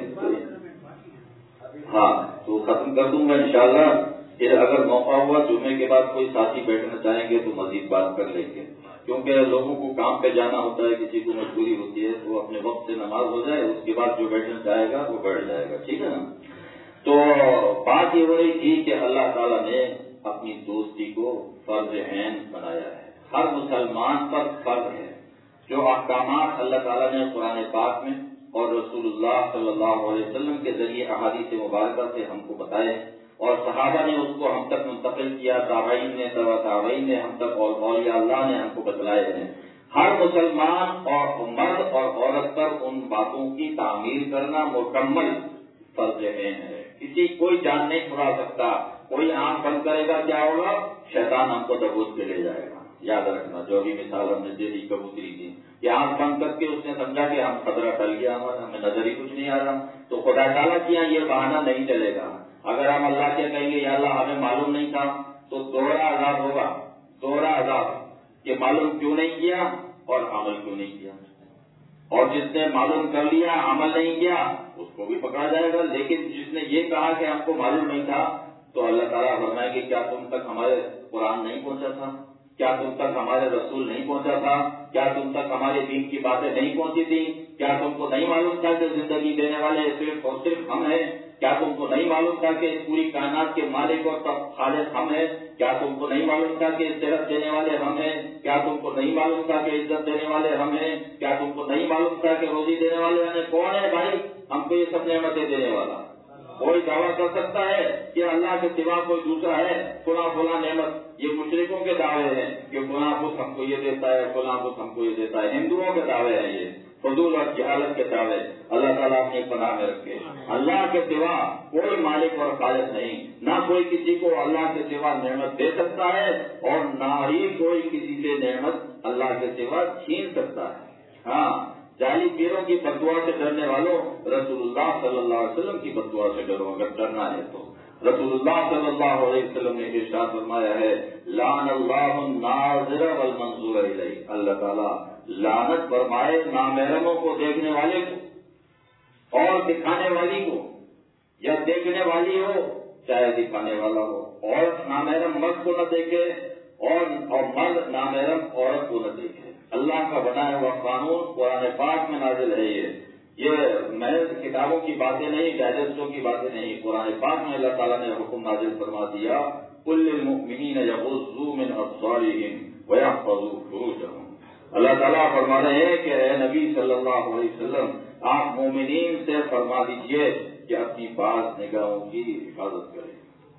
ہاں تو ختم کر دوں گا انشاءاللہ۔ پھر اگر موقع ہوا جمعے کے بعد کوئی ساتھی بیٹھنا چاہیں گے تو مزید بات کر لیں گے، کیونکہ لوگوں کو کام پہ جانا ہوتا ہے، کسی کو مجبوری ہوتی ہے، تو اپنے وقت سے نماز ہو جائے اس کے بعد جو بیٹھنا چاہے گا وہ بیٹھ جائے گا، ٹھیک ہے نا۔ تو بات یہ ہو رہی تھی کہ اللہ تعالیٰ نے اپنی دوستی کو فرض عین بنایا ہے، ہر مسلمان پر فرض ہے۔ جو احکامات اللہ تعالیٰ نے قرآن پاک میں اور رسول اللہ صلی اللہ علیہ وسلم کے ذریعے احادیث مبارکہ سے ہم کو بتائے اور صحابہ نے اس کو ہم تک منتقل کیا، تابعین نے، تبع تابعین نے ہم تک، اور اولیاء اللہ نے ہم کو بتلائے ہیں، ہر مسلمان اور مرد اور عورت پر ان باتوں کی تعمیل کرنا مکمل فرض عین ہے. کسی کوئی جان نہیں چھڑا سکتا. کوئی آنکھ بند کرے گا کیا ہوگا؟ شیطان ہم کو دبوچ کے لے جائے گا. یاد رکھنا جو بھی مثال ہم نے دے دی کبوتری کی کہ آنکھ بند کر کے اس نے سمجھا کہ ہم خطرہ ٹل گیا ہمارا, ہمیں نظر ہی کچھ نہیں آ رہا, تو خدا تعالیٰ کیا یہ بہانہ نہیں چلے گا. اگر ہم اللہ کے کہیں گے یا اللہ ہمیں معلوم نہیں تھا تو دوہرا عذاب ہوگا. دوہرا عذاب کہ معلوم کیوں نہیں کیا اور عمل کیوں نہیں کیا. اور جس نے معلوم کر لیا عمل نہیں کیا اس کو بھی پکڑا جائے گا. لیکن جس نے یہ کہا کہ ہم کو معلوم نہیں تھا تو اللہ تعالیٰ فرمائے کہ کیا تم تک ہمارے قرآن نہیں پہنچا تھا؟ کیا تم تک ہمارے رسول نہیں پہنچا تھا؟ کیا تم تک ہمارے دین کی باتیں نہیں پہنچی تھی؟ کیا تم کو نہیں معلوم تھا کہ زندگی دینے والے صرف اور صرف ہم ہیں؟ کیا تم کو نہیں معلوم تھا کہ اس پوری کائنات کے مالک اور خالق ہم ہیں؟ کیا تم کو نہیں معلوم تھا کہ صحت دینے والے ہم ہیں؟ کیا تم کو نہیں معلوم تھا کہ عزت دینے والے ہم ہیں؟ کیا تم کو نہیں معلوم تھا کہ روزی دینے والے ہمیں کون ہے بھائی؟ ہم کو یہ سب نعمتیں دینے والا. کوئی دعویٰ کر سکتا ہے کہ اللہ کے سوا کوئی دوسرا ہے فلاں نعمت؟ یہ مشرکوں کے دعوے ہیں کہ فلاں کچھ ہم کو یہ دیتا ہے, فلاں کچھ ہم کو یہ دیتا ہے. ہندوؤں کے دعوے ہیں یہ, فضول اور جہالت کے دعوے. اللہ تعالیٰ اپنی پناہ میں رکھے. اللہ کے سوا کوئی مالک اور خالق نہیں. نہ کوئی کسی کو اللہ کے سوا نعمت دے سکتا ہے اور نہ ہی کوئی کسی سے نعمت اللہ کے سوا چھین سکتا ہے. ہاں, جعلی پیروں کی بددعا سے ڈرنے والوں رسول اللہ صلی اللہ علیہ وسلم کی بددعا سے ڈرو. اگر ڈرنا ہے تو رسول اللہ صلی اللہ علیہ وسلم نے ارشاد فرمایا ہے لعن اللہ الناظر والمنظور الیہ. اللہ تعالیٰ لعنت فرمائے نامحرموں کو دیکھنے والے کو اور دکھانے والی کو, یا دیکھنے والی ہو چاہے دکھانے والا ہو. اور نامحرم مرد کو نہ دیکھے اور مرد نامحرم عورت کو نہ دیکھے. اللہ کا بنایا ہوا قانون قرآن پاک میں نازل ہے. یہ محض کتابوں کی باتیں نہیں, ڈائجسٹوں کی باتیں نہیں. قرآن پاک میں اللہ تعالیٰ نے حکم نازل فرما دیا قل للمؤمنین یغضوا من ابصارہم ویحفظوا فروجہم. اللہ تعالیٰ فرما رہے ہیں کہ اے نبی صلی اللہ علیہ وسلم آپ مومنین سے فرما دیجئے کہ اپنی بعض نگاہوں کی حفاظت کریں,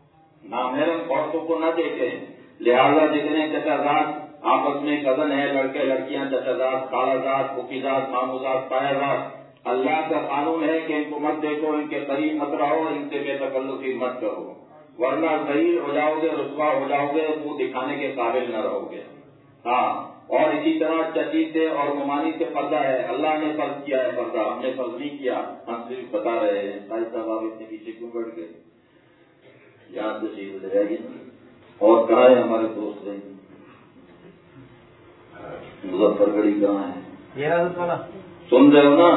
نامحرم عورتوں کو نہ دیکھیں. لہذا جتنے چچازاد آپس میں کزن ہے, لڑکے لڑکیاں, چچازاد, خالازاد, پھوپھیزاد, ماموزاد, تایازاد, اللہ کا قانون ہے کہ ان کو مت دیکھو, ان کے قریب مت رہو, ان سے بے تکلفی مت کرو, ورنہ ذلیل ہو جاؤ گے, رسوا ہو جاؤ گے, منہ دکھانے کے قابل نہ رہو گے. ہاں, اور اسی طرح چچی سے اور ممانی سے پردہ ہے. اللہ نے فرض کیا ہے پردہ, ہم نے فرض نہیں کیا, ہم صرف بتا رہے ہیں. بھائی صاحب آپ اتنے پیچھے کیوں بیٹھ گئے؟ یاد تشریف لے جائے گی. اور کہاں ہے ہمارے دوست رہے مظفر گڑھی کہاں ہے؟ سن رہے ہو نا؟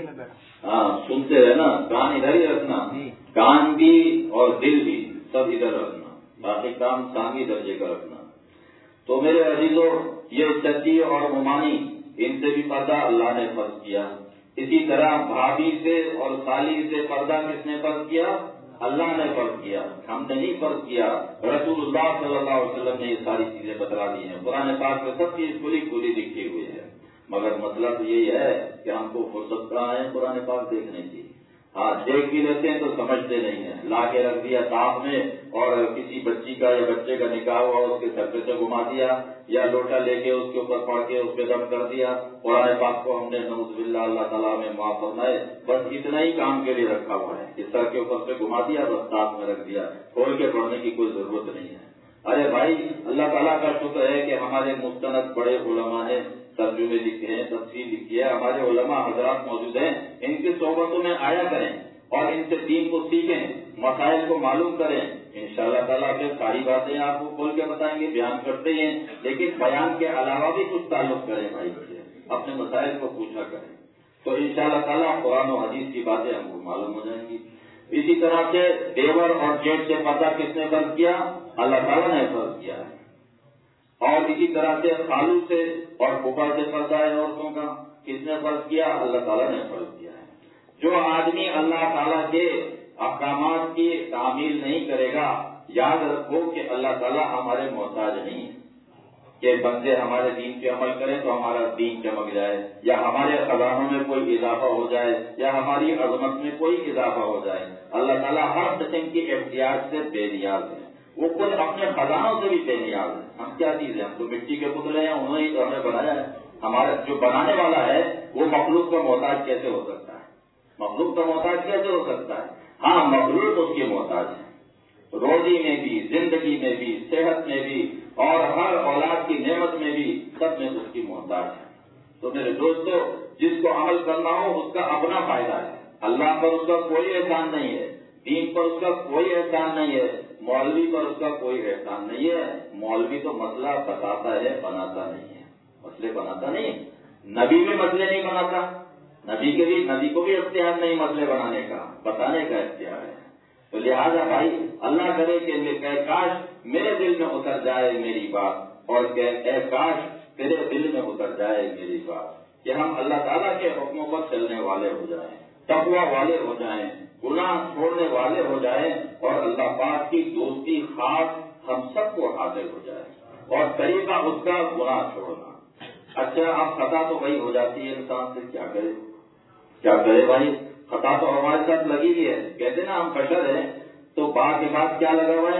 ہاں سنتے رہے نا, کان ادھر ہی رکھنا, کان بھی اور دل بھی سب ادھر رکھنا, باقی کام ثانی درجے کا رکھنا. تو میرے عزیزوں یہ چچی اور ممانی ان سے بھی پردہ اللہ نے فرض کیا. اسی طرح بھابھی سے اور خالی سے پردہ کس نے فرض کیا؟ اللہ نے فرض کیا, ہم نے نہیں فرض کیا. رسول اللہ صلی اللہ علیہ وسلم نے یہ ساری چیزیں بتلا دی ہیں. قرآن پاک میں سب چیز کھلی کھلی لکھی ہوئی ہے, مگر مطلب یہی ہے کہ ہم کو فرصت کہاں ہے قرآن پاک دیکھنے کی. ہاں دیکھ بھی لیتے ہیں تو سمجھتے نہیں ہیں. لا کے رکھ دیا تاپ میں, اور کسی بچی کا یا بچے کا نکاح ہوا اس کے سر پہ سے گھما دیا, یا لوٹا لے کے اس کے اوپر پڑھ کے اس پہ دم کر دیا. قرآن پاک کو ہم نے نعوذ باللہ اللہ تعالیٰ میں معاف فرمائے بس اتنا ہی کام کے لیے رکھا ہوا ہے کہ سر کے اوپر سے گھما دیا, بس تاپ میں رکھ دیا, کھول کے پڑھنے کی کوئی ضرورت نہیں ہے. ارے بھائی اللہ تعالیٰ کا شکر ہے کہ ہمارے مستند بڑے علماء نے ترجمے لکھے ہیں, تفسیر لکھی ہے. ہمارے علماء حضرات موجود ہیں, ان کی صحبتوں میں آیا کریں اور ان سے دین کو سیکھیں, مسائل کو معلوم کریں. انشاءاللہ تعالیٰ پھر ساری باتیں آپ کو کھول کے بتائیں گے, بیان کرتے ہیں, لیکن بیان کے علاوہ بھی کچھ تعلق کریں بھائی سے, اپنے مسائل کو پوچھا کریں, تو انشاءاللہ تعالیٰ قرآن و حدیث کی باتیں ہم کو معلوم ہو جائیں گی. اسی طرح سے دیور اور جیٹ سے پردہ کس نے فرض کیا؟ اللہ تعالیٰ نے فرض کیا ہے. اور اسی طرح سے خالو سے اور پھوپھا سے پردہ ہے عورتوں کا, کس نے فرض کیا؟ اللہ تعالیٰ نے فرض کیا ہے. جو آدمی اللہ تعالیٰ کے احکامات کی تعمیل نہیں کرے گا, یاد رکھو کہ اللہ تعالیٰ ہمارے محتاج نہیں ہے کہ بندے ہمارے دین پہ عمل کریں تو ہمارا دین چمک جائے, یا ہمارے خزانوں میں کوئی اضافہ ہو جائے, یا ہماری عظمت میں کوئی اضافہ ہو جائے. اللہ تعالیٰ ہر قسم کی احتیاط سے بے نیاز ہے, وہ خود اپنے خزانوں سے بھی بے نیاز ہے. ہم کیا چیز ہیں؟ ہم تو مٹی کے پتلے ہیں, انہوں نے تو ہمیں بنایا ہے. ہمارا جو بنانے والا ہے وہ مخلوق کا محتاج کیسے ہو سکتا ہے؟ مخلوق کا محتاج کیسے ہو سکتا ہے؟ ہاں مخلوق اس کے محتاج ہے، روزی میں بھی، زندگی میں بھی، صحت میں بھی، اور ہر اولاد کی نعمت میں بھی، سب میں اس کی محتاج ہے۔ تو میرے دوستو، جس کو عمل کرنا ہو اس کا اپنا فائدہ ہے، اللہ پر اس کا کوئی احسان نہیں ہے، دین پر اس کا کوئی احسان نہیں ہے، مولوی پر اس کا کوئی احسان نہیں ہے۔ مولوی تو مسئلہ بتاتا ہے، بناتا نہیں ہے، مسئلے بناتا نہیں، نبی بھی مسئلے نہیں بناتا، نبی کو بھی اختیار نہیں مسئلے بنانے کا، بتانے کا اختیار ہے۔ تو لہذا بھائی اللہ کرے کہ کاش میرے دل میں اتر جائے میری بات، اور کہ اے کاش تیرے دل میں اتر جائے میری بات، کہ ہم اللہ تعالیٰ کے حکموں پر چلنے والے ہو جائیں، تقویٰ والے ہو جائیں، گناہ چھوڑنے والے ہو جائیں، اور اللہ پاک کی دوستی خاص ہم سب کو حاصل ہو جائے، اور طریقہ اس کا گناہ چھوڑنا۔ اچھا اب خطا تو وہی ہو جاتی ہے، انسان سے کیا کرے بھائی، خطا تو ہمارے ساتھ لگی ہوئی ہے، کہتے نا ہم بشر ہیں، تو بعد کے بعد کیا لگا ہوا ہے،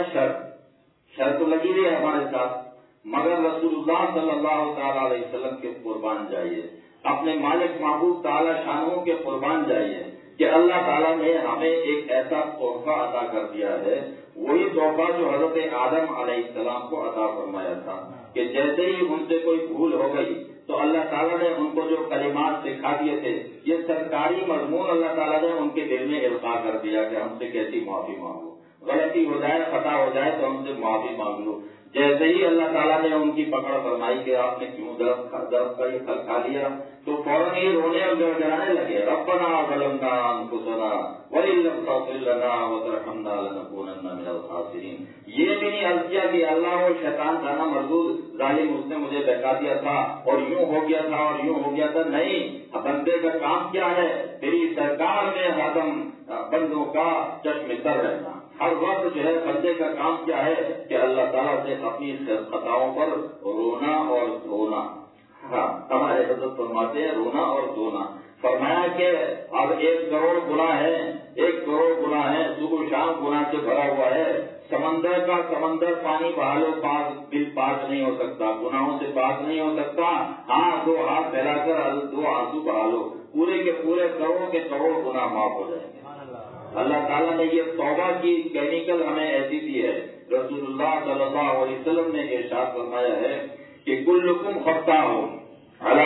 شر تو لگی ہوئی ہے ہمارے ساتھ، مگر رسول اللہ صلی اللہ تعالی علیہ وسلم کے قربان جائیے، اپنے مالک محبوب تعالی شانوں کے قربان جائیے کہ اللہ تعالیٰ نے ہمیں ایک ایسا تحفہ عطا کر دیا ہے، وہی تحفہ جو حضرت آدم علیہ السلام کو عطا فرمایا تھا، کہ جیسے ہی ان سے کوئی بھول ہو گئی تو اللہ تعالیٰ نے ان کو جو کلمات سکھا دیے تھے، یہ سرکاری مضمون اللہ تعالیٰ نے ان کے دل میں القاء کر دیا کہ ہم سے کیسی معافی مانگو، غلطی ہو جائے، خطا ہو جائے تو ہم سے معافی مانگ لو۔ جیسے ہی اللہ تعالیٰ نے ان کی پکڑ فرمائی کہ آپ نے کیوں درخت کا یہ پھل کھا لیا، تو فوراً ہی رونے اور گڑگڑانے لگے، ربنا ظلمنا انفسنا وان لم تغفر لنا وترحمنا لنکونن من الخاسرین۔ یہ بھی نہیں عرض کیا کہ اللہ وہ شیطان تھا نا مردود ظالم، اس نے مجھے بہکا دیا تھا اور یوں ہو گیا تھا اور یوں ہو گیا تھا، نہیں، بندے کا کام کیا ہے، تیری سرکار میں ہردم بندوں کا چشم تر رہنا، ہر وقت جو ہے بندے کا کام کیا ہے کہ اللہ تعالیٰ سے اپنی خطاؤں پر رونا اور دھونا۔ ہاں ہمارے حضرت فرماتے ہیں رونا اور دھونا، فرمایا کہ اب 1 کروڑ گناہ ہے، 1 کروڑ گناہ ہے، صبح شام گناہ سے بھرا ہوا ہے، سمندر کا سمندر پانی بہا لو، دل پاک نہیں ہو سکتا، گناہوں سے پاک نہیں ہو سکتا، ہاں 2 ہاتھ پھیلا کر 2 آنسو بہا لو، پورے کے پورے کروڑ کے کروڑ گناہ معاف ہو جائیں گے۔ اللہ تعالیٰ نے یہ توبہ کی کیمیکل ہمیں ایسی دی ہے، رسول اللہ صلی اللہ علیہ وسلم نے ارشاد فرمایا ہے کہ کلکم خطاؤن علی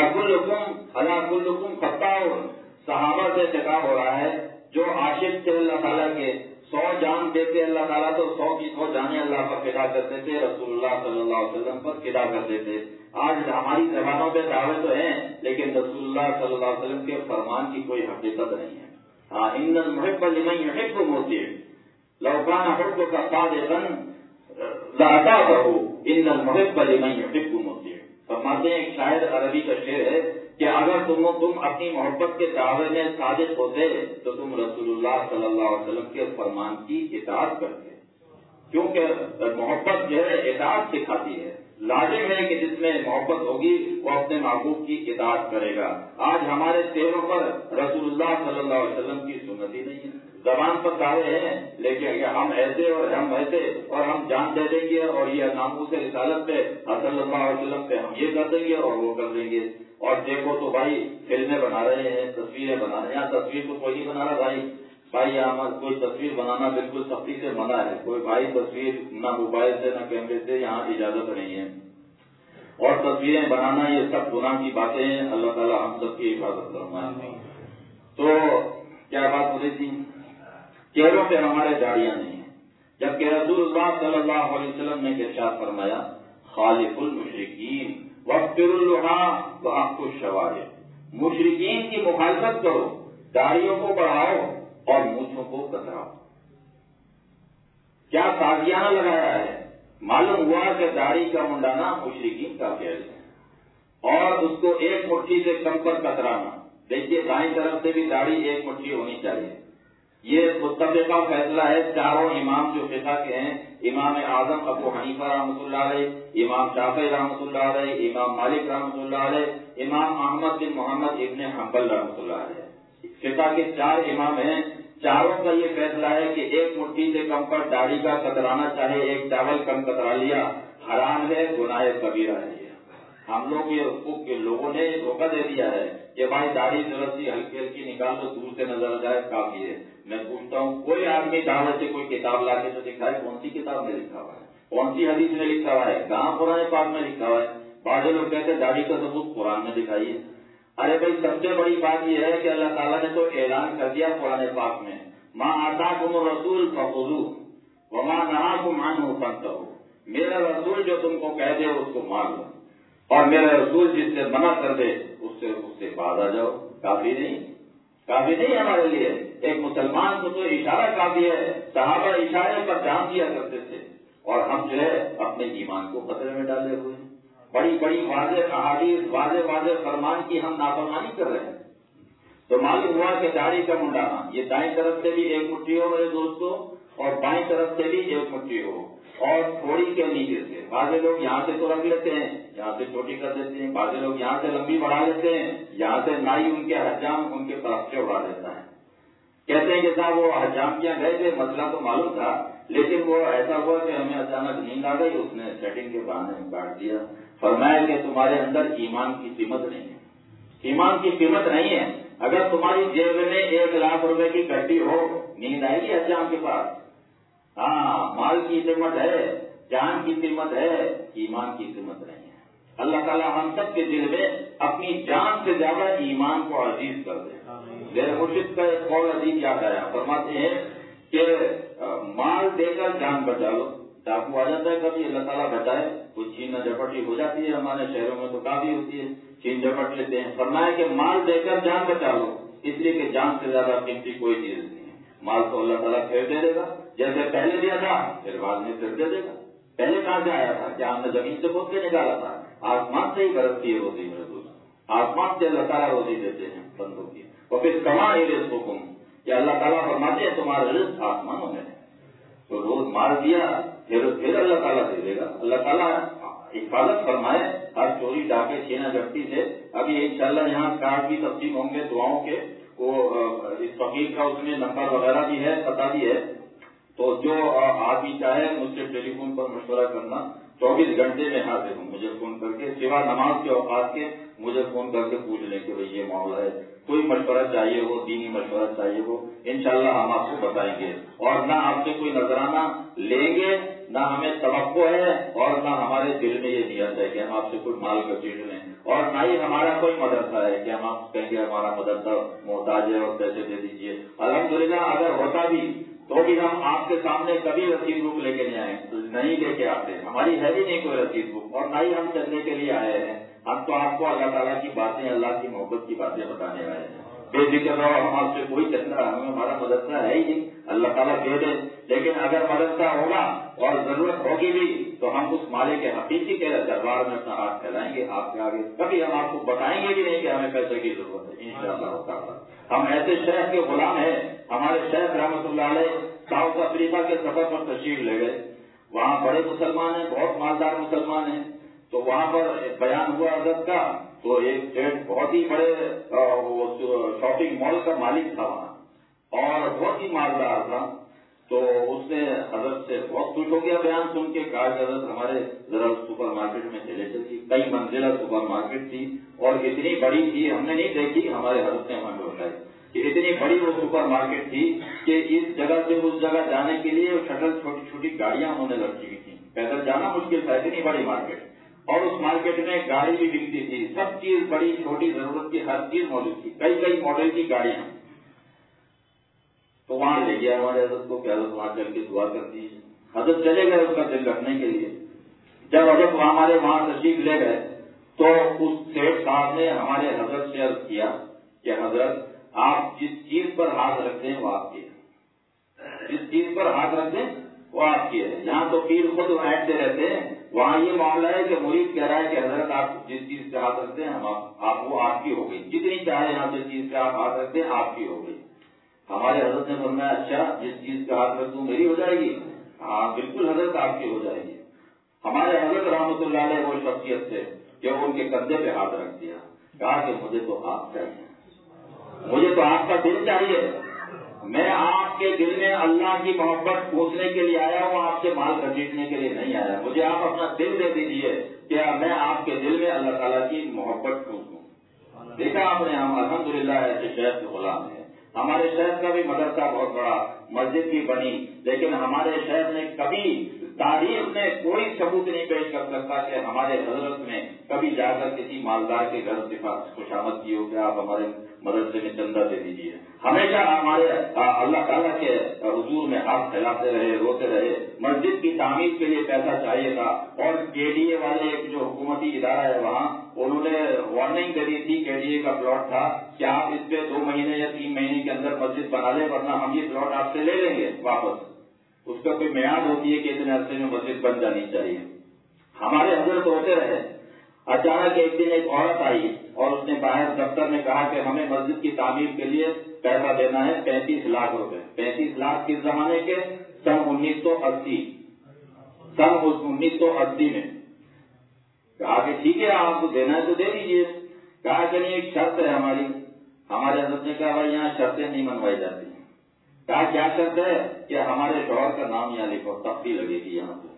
کلکم خطاؤن۔ صحابہ سے خطاب ہو رہا ہے جو عاشق تھے اللہ تعالیٰ کے، 100 جان دیتے اللہ تعالیٰ تو 100 کی 100 جانیں اللہ پر فدا کرتے تھے، رسول اللہ صلی اللہ علیہ وسلم پر فدا کرتے تھے۔ آج ہماری زبانوں پہ دعوے تو ہیں لیکن رسول اللہ صلی اللہ علیہ وسلم کے فرمان کی کوئی حقیقت نہیں ہے۔ ان المحب لمن يحب مطيع لو كان حبك صادقا لاطاعه ان المحب لمن يحب مطيع۔ فرماتے ہیں ایک شاعر عربی کا شعر ہے کہ اگر تم اپنی محبت کے دعوے میں صادق ہوتے تو تم رسول اللہ صلی اللہ علیہ وسلم کے فرمان کی اطاعت کرتے، کیونکہ محبت جو ہے اطاعت سکھاتی ہے، لازم ہے کہ جس میں محبت ہوگی وہ اپنے محبوب کی اطاعت کرے گا۔ آج ہمارے چہروں پر رسول اللہ صلی اللہ علیہ وسلم کی سنت ہی نہیں ہے، زبان پر دعوے ہیں لیکن ہم ایسے اور ہم ایسے اور ہم جان دے دیں گے اور یہ ناموس رسالت پہ صلی اللہ علیہ وسلم پہ ہم یہ کر دیں گے اور وہ کر دیں گے۔ اور دیکھو تو بھائی فلمیں بنا رہے ہیں، تصویریں بنا رہے ہیں، یہاں تصویر تو کوئی نہیں بنا رہا بھائی یہاں کوئی تصویر بنانا بالکل سختی سے منع ہے، کوئی بھائی تصویر نہ موبائل سے نہ کیمرے سے یہاں اجازت نہیں ہے، اور تصویریں بنانا یہ سب گناہ کی باتیں ہیں، اللہ تعالیٰ ہم سب کی حفاظت فرمائے۔ تو کیا بات ہو رہی تھی، چہروں پہ ہمارے داڑیاں نہیں ہیں، جبکہ رسول اللہ صلی اللہ علیہ وسلم نے ارشاد فرمایا خالف المشرکین واغفر اللحى واحق الشوارب، مشرکین کی مخالفت کرو، داڑیوں کو بڑھاؤ اور مونچھوں کو کتراؤ۔ کیا تازیانہ لگایا ہے، معلوم ہوا کہ داڑھی کا منڈانا مشرکین کا فعل ہے، اور اس کو 1 مٹھی سے کم پر کترانا۔ دیکھیے دائیں طرف سے بھی داڑھی 1 مٹھی ہونی چاہیے، یہ متفقہ فیصلہ ہے چاروں امام جو فقہ کے ہیں، امام اعظم ابو حنیفہ رحمۃ اللہ علیہ، امام شافعی رحمۃ اللہ علیہ، امام مالک رحمۃ اللہ علیہ، امام احمد بن محمد ابن حنبل رحمۃ اللہ علیہ، فقہ کے 4 امام ہیں، چاروں کا یہ فیصلہ ہے کہ 1 مٹھی سے کم پر داڑھی کا کترانا چاہے، 1 چاول کم کترا لیا حرام ہے، گناہ کبیرہ ہے۔ ہم لوگ یہ حقوق کے لوگوں نے دھوکہ دے دیا ہے کہ بھائی داڑھی ضرورت سی ہلکی ہلکی نکال دو، دور سے نظر آ جائے کافی ہے، میں پوچھتا ہوں کوئی آدمی دعوت سے کوئی کتاب لا کے تو دکھائے کون سی کتاب میں لکھا ہوا ہے, کون سی حدیث میں لکھا ہوا ہے, کہاں قرآن پاک میں لکھا ہوا ہے. بعض لوگ کہتے ہیں داڑھی کا ثبوت قرآن میں دکھائیے. ارے بھائی سب سے بڑی بات یہ ہے کہ اللہ تعالیٰ نے تو اعلان کر دیا قرآن پاک میں, ماں آتاکم الرسول فخذوہ وما نہاکم عنہ فانتہوا, میرا رسول جو تم کو کہہ دے اس کو مان لو, اور میرا رسول جس سے منع کر دے اس سے باز آ جاؤ. کافی نہیں ہمارے لیے. ایک مسلمان کو تو اشارہ کافی ہے. صحابہ اشارے پر جان دیا کرتے تھے, اور ہم جو ہے اپنے ایمان کو خطرے میں ڈالے ہوئے ہیں. بڑی بڑی واضح احادیث, واضح فرمان کی ہم نافرمانی کر رہے ہیں. تو معلوم ہوا کہ داڑھی کا منڈانا یہ دائیں طرف سے بھی ایک مٹھی ہو میرے دوستوں, اور بائیں طرف سے بھی ایک مٹھی ہو, اور تھوڑی کے نیچے سے. بعض لوگ یہاں سے تو رکھ لیتے ہیں, یہاں سے چھوٹی کر دیتے ہیں. بعض لوگ یہاں سے لمبی بڑھا لیتے ہیں, یہاں سے نائی ان کے حجام ان کے طرف سے اڑا دیتا ہے. کہتے ہیں کہ صاحب وہ حجام کیا گئے تھے, مسئلہ تو معلوم تھا, لیکن وہ ایسا ہوا کہ ہمیں اچانک نیند آ گئی, اس نے سیٹنگ کے بہانے کاٹ دیا. فرمایا کہ تمہارے اندر ایمان کی قیمت نہیں ہے, ایمان کی قیمت نہیں ہے. اگر تمہاری جیب میں 1,00,000 روپے کی گڈی ہو, نیند آئے گی حجام کے پاس؟ ہاں, مال کی قیمت ہے, جان کی قیمت ہے, ایمان کی قیمت نہیں ہے. اللہ تعالیٰ ہم سب کے دل میں اپنی جان سے زیادہ ایمان کو عزیز کر دے. میرے مرشد کا ایک قول عزیز یاد آیا, فرماتے ہیں کہ مال دے کر جان بچا لو. ڈاکو آ جاتا ہے کبھی, اللہ تعالیٰ بچائے, کچھ چھین جھپٹی ہو جاتی ہے, ہمارے شہروں میں تو کافی ہوتی ہے, چھین جھپٹ لیتے ہیں. فرمایا کہ مال دے کر جان بچا لو, اس لیے کہ جان سے زیادہ قیمتی کوئی چیز نہیں ہے. مال تو اللہ تعالیٰ پھر دے دے گا, جیسے پہلے دیا تھا پھر بعد میں پھر دے دے گا. پہلے کہاں سے آیا تھا؟ کیا ہم نے زمین سے کھود کے نکالا تھا؟ آسمان سے ہی برستی ہے روزی میرے دوست, آسمان سے اللہ تعالیٰ روزی دیتے ہیں بندوں کی. اور پھر کماں رزقکم, کہ اللہ تعالیٰ فرماتے ہیں تمہارا رزق آسمانوں میں ہے. تو روز مال دیا پھر اللہ تعالیٰ دے دے گا. اللہ تعالیٰ حفاظت فرمائے ہر چوری ڈاکے چھینا جھپٹی سے. ابھی انشاءاللہ یہاں کارڈ بھی تقسیم ہوں گے دعاؤں کے, وہ اس فقیر کا اس میں نمبر وغیرہ بھی ہے, پتہ بھی ہے. تو جو آدمی چاہے مجھ سے ٹیلی فون پر مشورہ کرنا, 24 گھنٹے میں حاضر ہوں. مجھے فون کر کے سوا نماز کے اوقات کے مجھے فون کر کے پوچھ لیں کہ بھئی یہ معاملہ ہے, کوئی مشورہ چاہیے ہو, دینی مشورہ چاہیے ہو, انشاءاللہ ہم آپ کو بتائیں گے. اور نہ آپ سے کوئی نذرانہ لیں گے, نہ ہمیں توقع ہے, اور نہ ہمارے دل میں یہ نیت ہے کہ ہم آپ سے کوئی مال کا چیز لیں, اور نہ ہی ہمارا کوئی مدرسہ ہے کہ ہم آپ کہیں گے ہمارا مدرسہ محتاج ہے اور پیسے دے دیجیے. الحمدللہ اگر ہوتا بھی تو بھی ہم آپ کے سامنے کبھی رسید بک لے کے نہیں لے کے آتے. ہماری ہے ہی نہیں کوئی رسید بک, اور نہ ہی ہم چلنے کے لیے آئے ہیں. ہم تو آپ کو اللہ تعالیٰ کی باتیں, اللہ کی محبت کی باتیں بتانے آئے ہیں. بے فکر رہو, ہم آپ سے کوئی چندہ, ہمارا مدرسہ ہے ہی نہیں, اللہ تعالیٰ دے دے. لیکن اگر مدرسہ ہوگا اور ضرورت ہوگی بھی تو ہم اس مالک کے حقیقی کے دربار میں اپنا ہاتھ پھیلائیں گے آپ کے آگے. کبھی ہم آپ کو بتائیں گے بھی نہیں کہ ہمیں پیسے کی ضرورت ہے. انشاءاللہ تعالیٰ ہم ایسے شیخ کے غلام ہیں. ہمارے شیخ رحمۃ اللہ علیہ ساؤتھ افریقہ کے سفر پر تشریف لے گئے. وہاں بڑے مسلمان ہیں, بہت مالدار مسلمان ہیں. تو وہاں پر بیان ہوا حضرت کا, تو ایک سیٹ بہت ہی بڑے شاپنگ مال کا مالک تھا وہاں, اور بہت ہی مالدار تھا. تو اس نے حضرت سے بہت خوش ہو گیا بیان سن کے. کہا کہ حضرت ہمارے ذرا سپر مارکیٹ میں چلے چلے, کئی منزلہ سپر مارکیٹ تھی, اور اتنی بڑی تھی ہم نے نہیں دیکھی, ہمارے حضرت نے ہمیں بتائی کہ اتنی بڑی وہ سپر مارکیٹ تھی کہ اس جگہ سے اس جگہ جانے کے لیے شٹل چھوٹی چھوٹی گاڑیاں انہوں نے رکھی ہوئی تھی, پیدل جانا مشکل تھا, اتنی بڑی مارکیٹ. اور اس مارکیٹ میں گاڑی بھی بکتی تھی, سب چیز بڑی چھوٹی ضرورت کی ہر چیز موجود تھی, کئی ماڈل کی گاڑیاں. تو وہاں لے گیا ہمارے حضرت کو کہ حضرت وہاں چل کے دعا کر دیجیے. حضرت چلے گئے اس کا دل رکھنے کے لیے. جب حضرت ہمارے وہاں تشریف لے گئے تو اس سیٹ صاحب نے ہمارے حضرت سے عرض کیا کہ حضرت آپ جس چیز پر ہاتھ رکھتے ہیں وہ آپ کی ہے, جس چیز پر ہاتھ رکھتے ہیں وہ آپ کی ہے. یہاں تو پیر خود بیٹھتے رہتے ہیں, وہاں یہ معاملہ ہے کہ مرید کہہ رہا ہے کہ حضرت آپ جس چیز سے ہاتھ رکھتے ہیں وہ آپ کی ہو گئی, جتنی چاہے یہاں سے چیز سے آپ ہاتھ رکھتے ہیں آپ کی ہو گئی. ہمارے حضرت نے فرمایا اچھا جس چیز کا ہاتھ رکھ دوں میری ہو جائے گی؟ ہاں بالکل حضرت آپ کی ہو جائے گی. ہمارے حضرت رحمۃ اللہ علیہ وہ شخصیت تھے کہ ان کے کندھے پہ ہاتھ رکھ دیا, کہا کہ مجھے تو آپ چاہیے, مجھے تو آپ کا دل چاہیے. میں آپ کے دل میں اللہ کی محبت پوچھنے کے لیے آیا ہوں, آپ سے مال گھسیٹنے کے لیے نہیں آیا. مجھے آپ اپنا دل دے دیجیے کہ میں آپ کے دل میں اللہ تعالیٰ کی محبت پوچھوں. دیکھا آپ نے, ہم الحمدللہ ایسے شیخ کے غلام ہیں. ہمارے شہر کا بھی مدرسہ بہت بڑا، مسجد بھی بنی، لیکن ہمارے شہر نے کبھی تاریخ میں کوئی ثبوت نہیں پیش کر سکتا کہ ہمارے حضرت نے کبھی جا کر کسی مالدار کے گھر سے خوشامد کی ہو کہ آپ ہمارے مدرسے میں چندہ دے دیجیے۔ ہمیشہ ہمارے اللہ تعالیٰ کے حضور میں ہاتھ پھیلاتے رہے، روتے رہے۔ مسجد کی تعمیر کے لیے پیسہ چاہیے تھا، اور کے ڈی اے والے ایک جو حکومتی ادارہ ہے وہاں، انہوں نے وارننگ دے دی تھی، کے ڈی اے کا پلاٹ تھا کہ آپ اس پہ 2 مہینے یا 3 مہینے کے اندر مسجد بنا لیں، ورنہ ہم یہ پلاٹ آپ سے لے لیں گے واپس۔ اس کا کوئی میعاد ہوتی ہے کہ اتنے عرصے میں مسجد بن جانی چاہیے۔ ہمارے حضرت ہوتے رہے۔ اچانک ایک دن ایک عورت آئی اور اس نے باہر دفتر میں کہا کہ ہمیں مسجد کی تعمیر کے لیے پیسہ دینا ہے 35 لاکھ روپے۔ 35 لاکھ کس زمانے کے؟ سن 1980 میں۔ کہا کہ ٹھیک ہے، آپ کو دینا ہے تو دے دیجیے۔ کہا کہ نہیں، ایک شرط ہے ہماری۔ ہمارے حضرت نے کہا بھائی یہاں شرطیں نہیں منوائی جاتی۔ کہا کیا شرط ہے؟ کہ ہمارے شوہر کا نام یہاں لکھو، تختی لگے گی یہاں پہ۔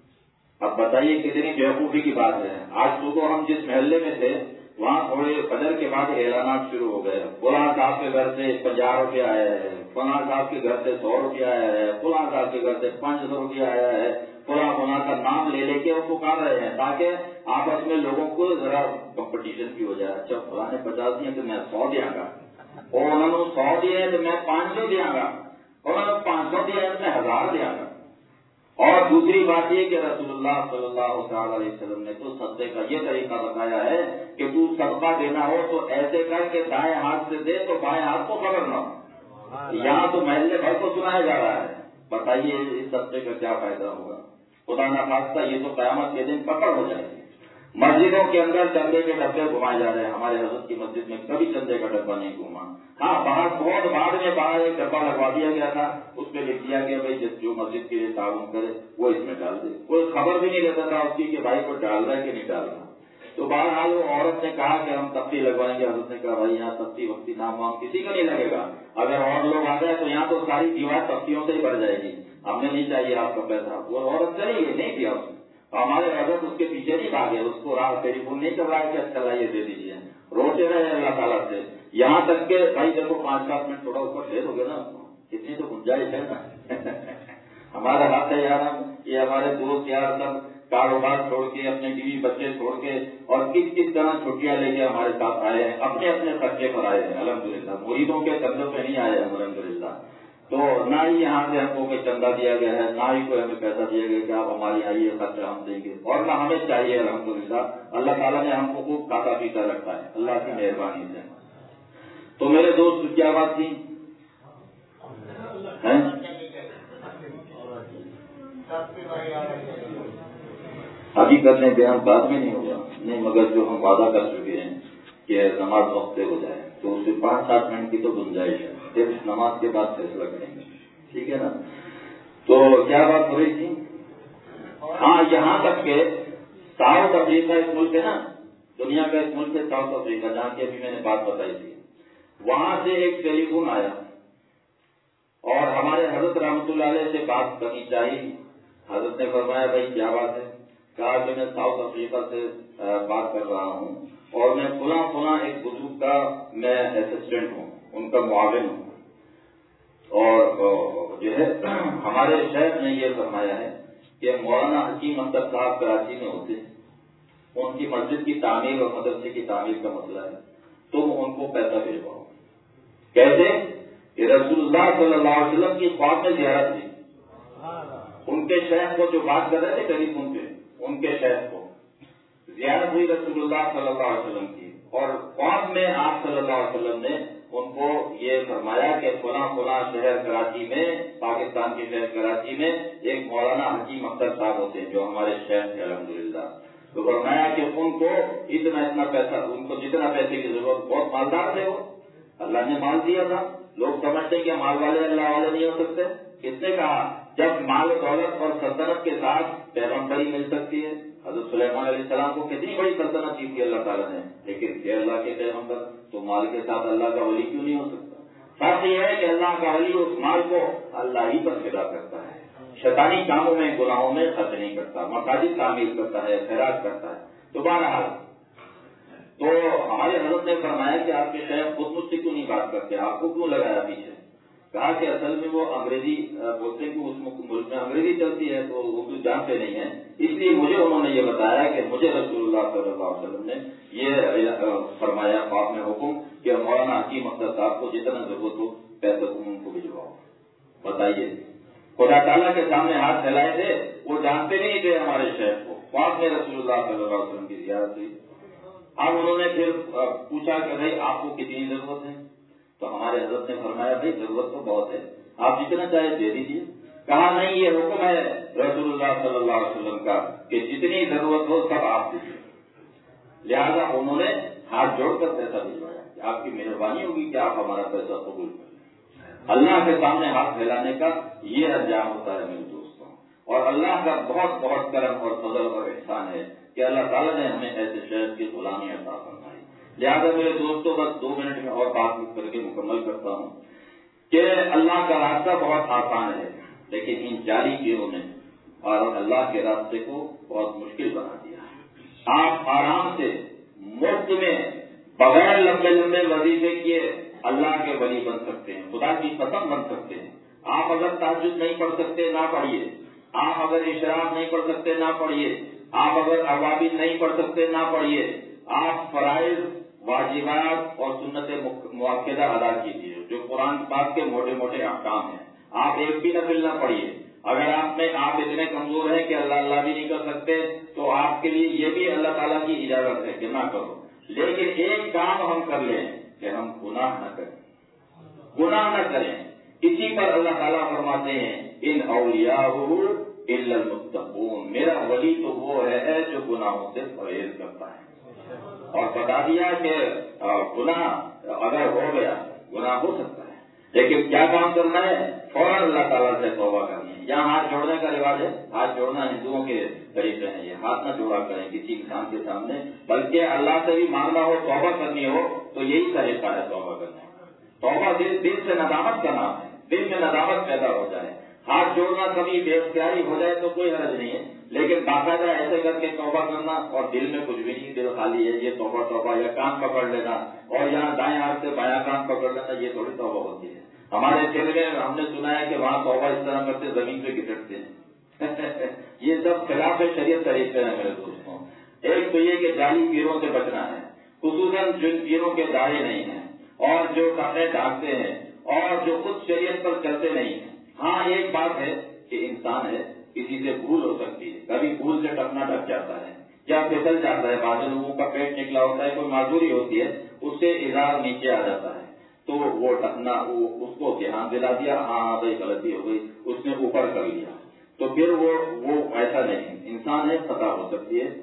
اب بتائیے کتنی بیوقوفی کی بات ہے۔ آج صبح ہم جس محلے میں تھے وہاں تھوڑے فجر کے بعد اعلانات شروع ہو گئے، فلاں صاحب کے گھر سے 50 روپیہ آیا ہے، فلاں صاحب کے گھر سے 100 روپیہ آیا ہے، فلاں صاحب کے گھر سے 500 روپیہ آیا ہے، فلاں کا نام لے لے کے وہ پکار رہے ہیں تاکہ آپس میں لوگوں کو ذرا کمپٹیشن بھی ہو جائے۔ اچھا فلاں نے 50 دیا تو میں 100 دیا گا، اور انہوں نے 100 دیا ہے تو میں 500 دیا گا، اور انہوں نے 500 دیا ہے تو میں 1000 دیا گا۔ اور دوسری بات یہ کہ رسول اللہ صلی اللہ علیہ وسلم نے تو صدقے کا یہ طریقہ بتایا ہے کہ تو صدقہ دینا ہو تو ایسے کر کے دائیں ہاتھ سے دے تو بائیں ہاتھ کو خبر نہ ہو۔ یہاں تو محلے بھر کو سنایا جا رہا ہے، بتائیے اس صدقے کا کیا فائدہ ہوگا؟ خدا نہ خواستہ یہ تو قیامت کے دن پکڑ ہو جائے گی۔ مسجدوں کے اندر چندے کے ڈبے گھمائے جا رہے ہیں۔ ہمارے حضرت کی مسجد میں کبھی چندے کا ڈبہ نہیں گھوما۔ ہاں باہر بہت بعد میں باہر ایک ڈبہ لگوا دیا گیا تھا، اس پہ لکھ دیا گیا بھائی جو مسجد کے لیے تعاون کرے وہ اس میں ڈال دے۔ کوئی خبر بھی نہیں لیتا تھا اس کی کہ بھائی کو ڈال رہا ہے کہ نہیں ڈال رہا۔ تو بہرحال وہ عورت نے کہا کہ ہم تختی لگوائیں گے۔ حضرت نے کہا بھائی یہاں تختی وقتی نام وام کسی کا نہیں لگے گا، اگر اور لوگ آ جائے تو یہاں تو ساری دیوار تختیوں سے ہی بھر جائے گی، ہمیں نہیں چاہیے آپ کا پیسہ۔ وہ عورت چلی گئی، نہیں دیا اس نے۔ ہمارے حضرت اس کے پیچھے نہیں بھاگے، اس کو راہ ٹیلی فون نہیں کر رہا ہے کہ اچھا لائیے دے دیجیے، روتے رہے اللہ تعالیٰ سے، یہاں تک کہ بھائی دیکھو 5-7 منٹ تھوڑا اوپر ڈھیر ہو گیا نا، اتنی تو گنجائش ہے نا۔ ہمارا ہاتھ ہے یار، یہ ہمارے دوست یار سب کاروبار چھوڑ کے، اپنے بیوی بچے چھوڑ کے، اور کس طرح چھٹیاں لے کے ہمارے ساتھ آئے ہیں، اپنے اپنے خرچے پر آئے ہیں الحمدللہ، مریدوں کے قدموں پہ نہیں آئے ہیں الحمدللہ۔ تو نہ ہی یہاں سے ہم کو کوئی چندہ دیا گیا ہے، نہ ہی کوئی ہمیں پیسہ دیا گیا کہ آپ ہماری آئیے خرچہ ہم دیں گے، اور نہ ہمیں چاہیے الحمدللہ۔ اللہ تعالیٰ نے ہم کو خوب کھاتا پیتا رکھا ہے اللہ کی مہربانی سے۔ تو میرے دوست کیا بات تھی؟ ابھی کرنے بیان بعد میں نہیں ہوگا، نہیں، مگر جو ہم وعدہ کر چکے ہیں کہ نماز وقت پہ ہو جائے تو اس سے 5-7 منٹ کی تو گنجائش ہے، پھر نماز کے بعد فیصلہ کریں گے، ٹھیک ہے نا؟ تو کیا بات ہو رہی تھی؟ ہاں، یہاں تک کہ ساؤتھ افریقہ ایک ملک ہے نا، دنیا کا ایک ملک ہے ساؤتھ افریقہ، جہاں کی ابھی میں نے بات بتائی تھی، وہاں سے ایک ٹیلی فون آیا اور ہمارے حضرت رحمۃ اللہ علیہ سے بات کرنی چاہیے۔ حضرت نے فرمایا بھائی کیا بات ہے؟ کہا کہ میں ساؤتھ افریقہ سے بات کر رہا ہوں اور میں فلاں ایک بزرگ کا میں اسسٹنٹ ہوں، ان کا معاون ہوں، اور جو ہے ہمارے شہر نے یہ فرمایا ہے کہ مولانا حکیم اختر صاحب کراچی میں ہوتے ہیں، ان کی مسجد کی تعمیر اور مدرسے کی تعمیر کا مسئلہ ہے، تم ان کو پیسہ بھیجواؤ۔ کیسے؟ کہ رسول اللہ صلی اللہ علیہ وسلم کی خواب میں زیارت تھی، ان کے شہر کو جو بات کر رہے تھے ٹیلی فون پہ، ان کے شہر کو زیارت ہوئی رسول اللہ صلی اللہ علیہ وسلم کی، اور خواب میں آپ صلی اللہ علیہ وسلم نے ان کو یہ فرمایا کہ فلاں شہر کراچی میں، پاکستان کے شہر کراچی میں ایک مولانا حکیم اختر صاحب ہوتے ہیں جو ہمارے شہر کے الحمدللہ۔ تو فرمایا کہ ان کو اتنا پیسہ، ان کو جتنا پیسے کی ضرورت، بہت مالدار تھے وہ، اللہ نے مال دیا تھا۔ لوگ سمجھتے کہ مال والے اللہ والے نہیں ہو سکتے، کس نے کہا؟ جب مال و دولت اور سلطنت کے ساتھ پیغمبری مل سکتی ہے۔ حضرت سلیمان علیہ السلام کو کتنی بڑی سلطنت دی تھی اللہ تعالیٰ نے، لیکن تھے اللہ کے پیغمبر، تو مال کے ساتھ اللہ کا ولی کیوں نہیں ہو سکتا؟ فرق یہ ہے کہ اللہ کا ولی اس مال کو اللہ ہی پر فدا کرتا ہے، شیطانی کاموں میں، گناہوں میں خرچ نہیں کرتا، مساجد تعمیر کرتا ہے، خیرات کرتا ہے۔ تو بہرحال تو ہمارے حضرت نے فرمایا کہ آپ کے شیخ خود مجھ سے کیوں نہیں بات کرتے، آپ کو کیوں لگایا پیچھے؟ کہا کہ اصل میں وہ انگریزی بولتے ہیں کہ اس ملک میں انگریزی چلتی ہے تو اردو جانتے نہیں ہیں، اس لیے مجھے انہوں نے یہ بتایا کہ مجھے رسول اللہ صلی اللہ علیہ وسلم نے یہ فرمایا خواب میں حکم کہ مولانا حکیم اختر صاحب کو جتنا ضرورت ہو پیسہ تم ان کو بھجواؤ۔ بتائیے، خدا تعالیٰ کے سامنے ہاتھ پھیلائے تھے، وہ جانتے نہیں تھے ہمارے شیخ کو، خواب میں رسول اللہ صلی اللہ علیہ وسلم کی زیارت ہوئی۔ اب انہوں نے پھر پوچھا کہ بھائی آپ کو کتنی ضرورت ہے؟ تو ہمارے حضرت نے فرمایا بھائی ضرورت تو بہت ہے، آپ جتنا چاہے دے دیجیے۔ کہا نہیں، یہ حکم ہے رسول اللہ صلی اللہ علیہ وسلم کا کہ جتنی ضرورت ہو سب آپ دیجیے۔ لہٰذا انہوں نے ہاتھ جوڑ کر پیسہ بھجوایا کہ آپ کی مہربانی ہوگی کہ آپ ہمارا پیسہ قبول کریں۔ اللہ کے سامنے ہاتھ پھیلانے کا یہ انجام ہوتا ہے میرے دوستوں، اور اللہ کا بہت بہت کرم اور فضل اور احسان ہے کہ اللہ تعالیٰ نے ہمیں ایسے شہر کی غلامی عطا فرمائی۔ لہٰذا میرے دوستوں بس 2 منٹ میں اور بات کر کے مکمل کرتا ہوں کہ اللہ کا راستہ بہت آسان ہے، لیکن ان جعلی پیروں نے اور اللہ کے راستے کو بہت مشکل بنا دیا ہے۔ آپ آرام سے مفت میں بغیر لمبے لمبے وظیفے کیے اللہ کے ولی بن سکتے ہیں، خدا کی قسم بن سکتے ہیں۔ آپ اگر تہجد نہیں پڑھ سکتے نہ پڑھیے، آپ اگر اشراق نہیں پڑھ سکتے نہ پڑھیے، آپ اگر اوابین نہیں پڑھ سکتے نہ پڑھیے، آپ فرائض واجبات اور سنت مؤکدہ ادا کیجیے جو قرآن پاک کے موٹے موٹے احکام ہیں۔ آپ ایک بھی نفل نہ پڑھیے۔ اگر آپ اتنے کمزور ہیں کہ اللہ بھی نہیں کر سکتے تو آپ کے لیے یہ بھی اللہ تعالیٰ کی اجازت ہے کہ نہ کرو، لیکن ایک کام ہم کر لیں کہ ہم گناہ نہ کریں، گناہ نہ کریں۔ اسی پر اللہ تعالیٰ فرماتے ہیں ان اولیاء الا المتقون، میرا ولی تو وہ ہے جو گناہوں سے پرہیز کرتا ہے۔ اور بتا دیا کہ گناہ اگر ہو گیا گناہ ہو سکتا ہے، لیکن کیا کام کرنا ہے؟ فوراً اللہ تعالیٰ سے توبہ کرنی ہے۔ یہاں ہاتھ جوڑنے کا رواج ہے، ہاتھ جوڑنا ہندوؤں کے طریقے ہیں، یہ ہاتھ نہ جوڑا کریں کسی انسان کے سامنے، بلکہ اللہ سے بھی مانگنا ہو، توبہ کرنی ہو تو یہی طریقہ ہے توبہ کرنے کا۔ توبہ دل سے ندامت کا نام ہے، دل میں ندامت پیدا ہو جائے۔ ہاتھ جوڑنا کبھی بے اختیاری ہو جائے تو کوئی حرج نہیں ہے، لیکن باقاعدہ ایسے کر کے توبہ کرنا اور دل میں کچھ بھی نہیں، دل خالی ہے، یہ توبہ یا کان پکڑ لینا اور یہاں دائیں ہاتھ سے بایاں کان پکڑ لینا، یہ تھوڑی توبہ ہوتی ہے۔ ہمارے چہرے میں ہم نے سنا ہے کہ وہاں توبہ اس طرح کرتے زمین پہ گھسٹتے ہیں یہ سب خلاف شریعت طریقے ہیں میرے دوستوں۔ ایک تو یہ کہ جعلی پیروں سے بچنا ہے، خصوصاً جن پیروں کے داڑھی نہیں ہیں اور جو کپڑے ڈھانکتے ہیں اور جو خود شریعت پر چلتے نہیں ہیں۔ ہاں ایک بات ہے کہ انسان ہے، کسی سے بھول ہو سکتی ہے، کبھی بھول سے ٹکنا ڈھک جاتا ہے یا پھسل جاتا ہے، بعض لوگوں کا پیٹ نکلا ہوتا ہے، کوئی معذوری ہوتی ہے، اس سے ازار نیچے آ جاتا ہے تو وہ ٹکنا اس کو دھیان دلا دیا، ہاں بھائی غلطی ہو گئی، اس نے اوپر کر لیا، تو پھر وہ ایسا نہیں، انسان ہے، خطا ہو سکتی ہے،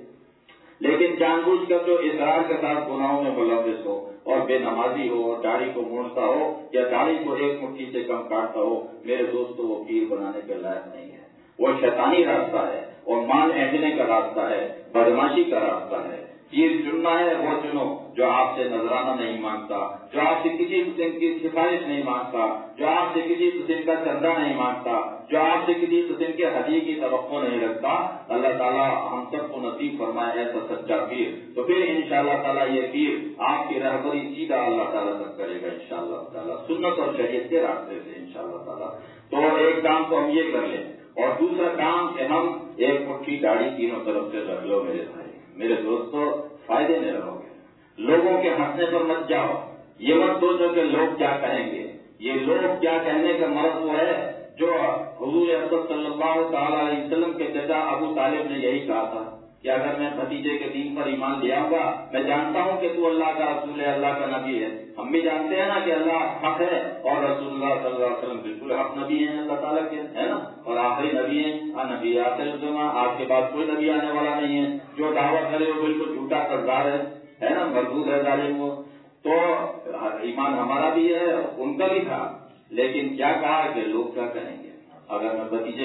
لیکن جان بوجھ کر جو اصرار کے ساتھ گناہوں میں ملوث ہو اور بے نمازی ہو اور داڑھی کو مونڈتا ہو یا داڑھی کو ایک مٹھی سے کم کاٹتا ہو، میرے دوستوں وہ پیر بنانے کے لائق نہیں ہے، وہ شیطانی راستہ ہے اور مال اینٹنے کا راستہ ہے، بدماشی کا راستہ ہے۔ پیر چننا ہے وہ چنو جو آپ سے نذرانہ نہیں مانگتا، جو آپ سے کسی قسم کی سفارش نہیں مانگتا، جو آپ سے کسی قسم کا چندہ نہیں مانگتا، جو آپ سے کسی قسم کے ہدیے کی توقع نہیں رکھتا۔ اللہ تعالیٰ ہم سب کو نصیب فرمائے ایسا سچا پیر، تو پھر انشاءاللہ تعالیٰ یہ پیر آپ کی رہبری سیدھا اللہ تعالیٰ تک کرے گا انشاءاللہ تعالیٰ، سنت اور شریعت کے راستے سے انشاءاللہ تعالیٰ۔ تو ایک کام تو ہم یہ کر لیں، اور دوسرا کام کہ ہم ایک مٹھی داڑھی تینوں طرف سے رکھ لو میرے بھائی، میرے دوستوں، فائدے میں رہو گے، لوگوں کے ہنسنے پر مت جاؤ، یہ مت سوچو کہ لوگ کیا کہیں گے، یہ لوگ کیا کہنے کا مرض وہ ہے جو حضور اکرم صلی اللہ تعالی علیہ وسلم کے چچا ابو طالب نے یہی کہا تھا کہ اگر میں بھتیجے کے دین پر ایمان لے آؤں گا، میں جانتا ہوں کہ تو اللہ کا رسول ہے، اللہ کا نبی ہے، ہم بھی جانتے ہیں نا کہ اللہ حق ہے اور رسول اللہ صلی اللہ علیہ وسلم بالکل حق نبی ہیں اللہ تعالیٰ کے، ہے نا، اور آخری نبی ہیں، نبی آخر الزماں، آپ کے بعد کوئی نبی آنے والا نہیں ہے، جو دعویٰ کرے وہ بالکل جھوٹا قرضدار ہے نا، مردود ہے ظالم وہ، تو ایمان ہمارا بھی ہے ان کا بھی تھا، لیکن کیا کہا کہ لوگ کیا کہیں گے اگر میں بھتیجے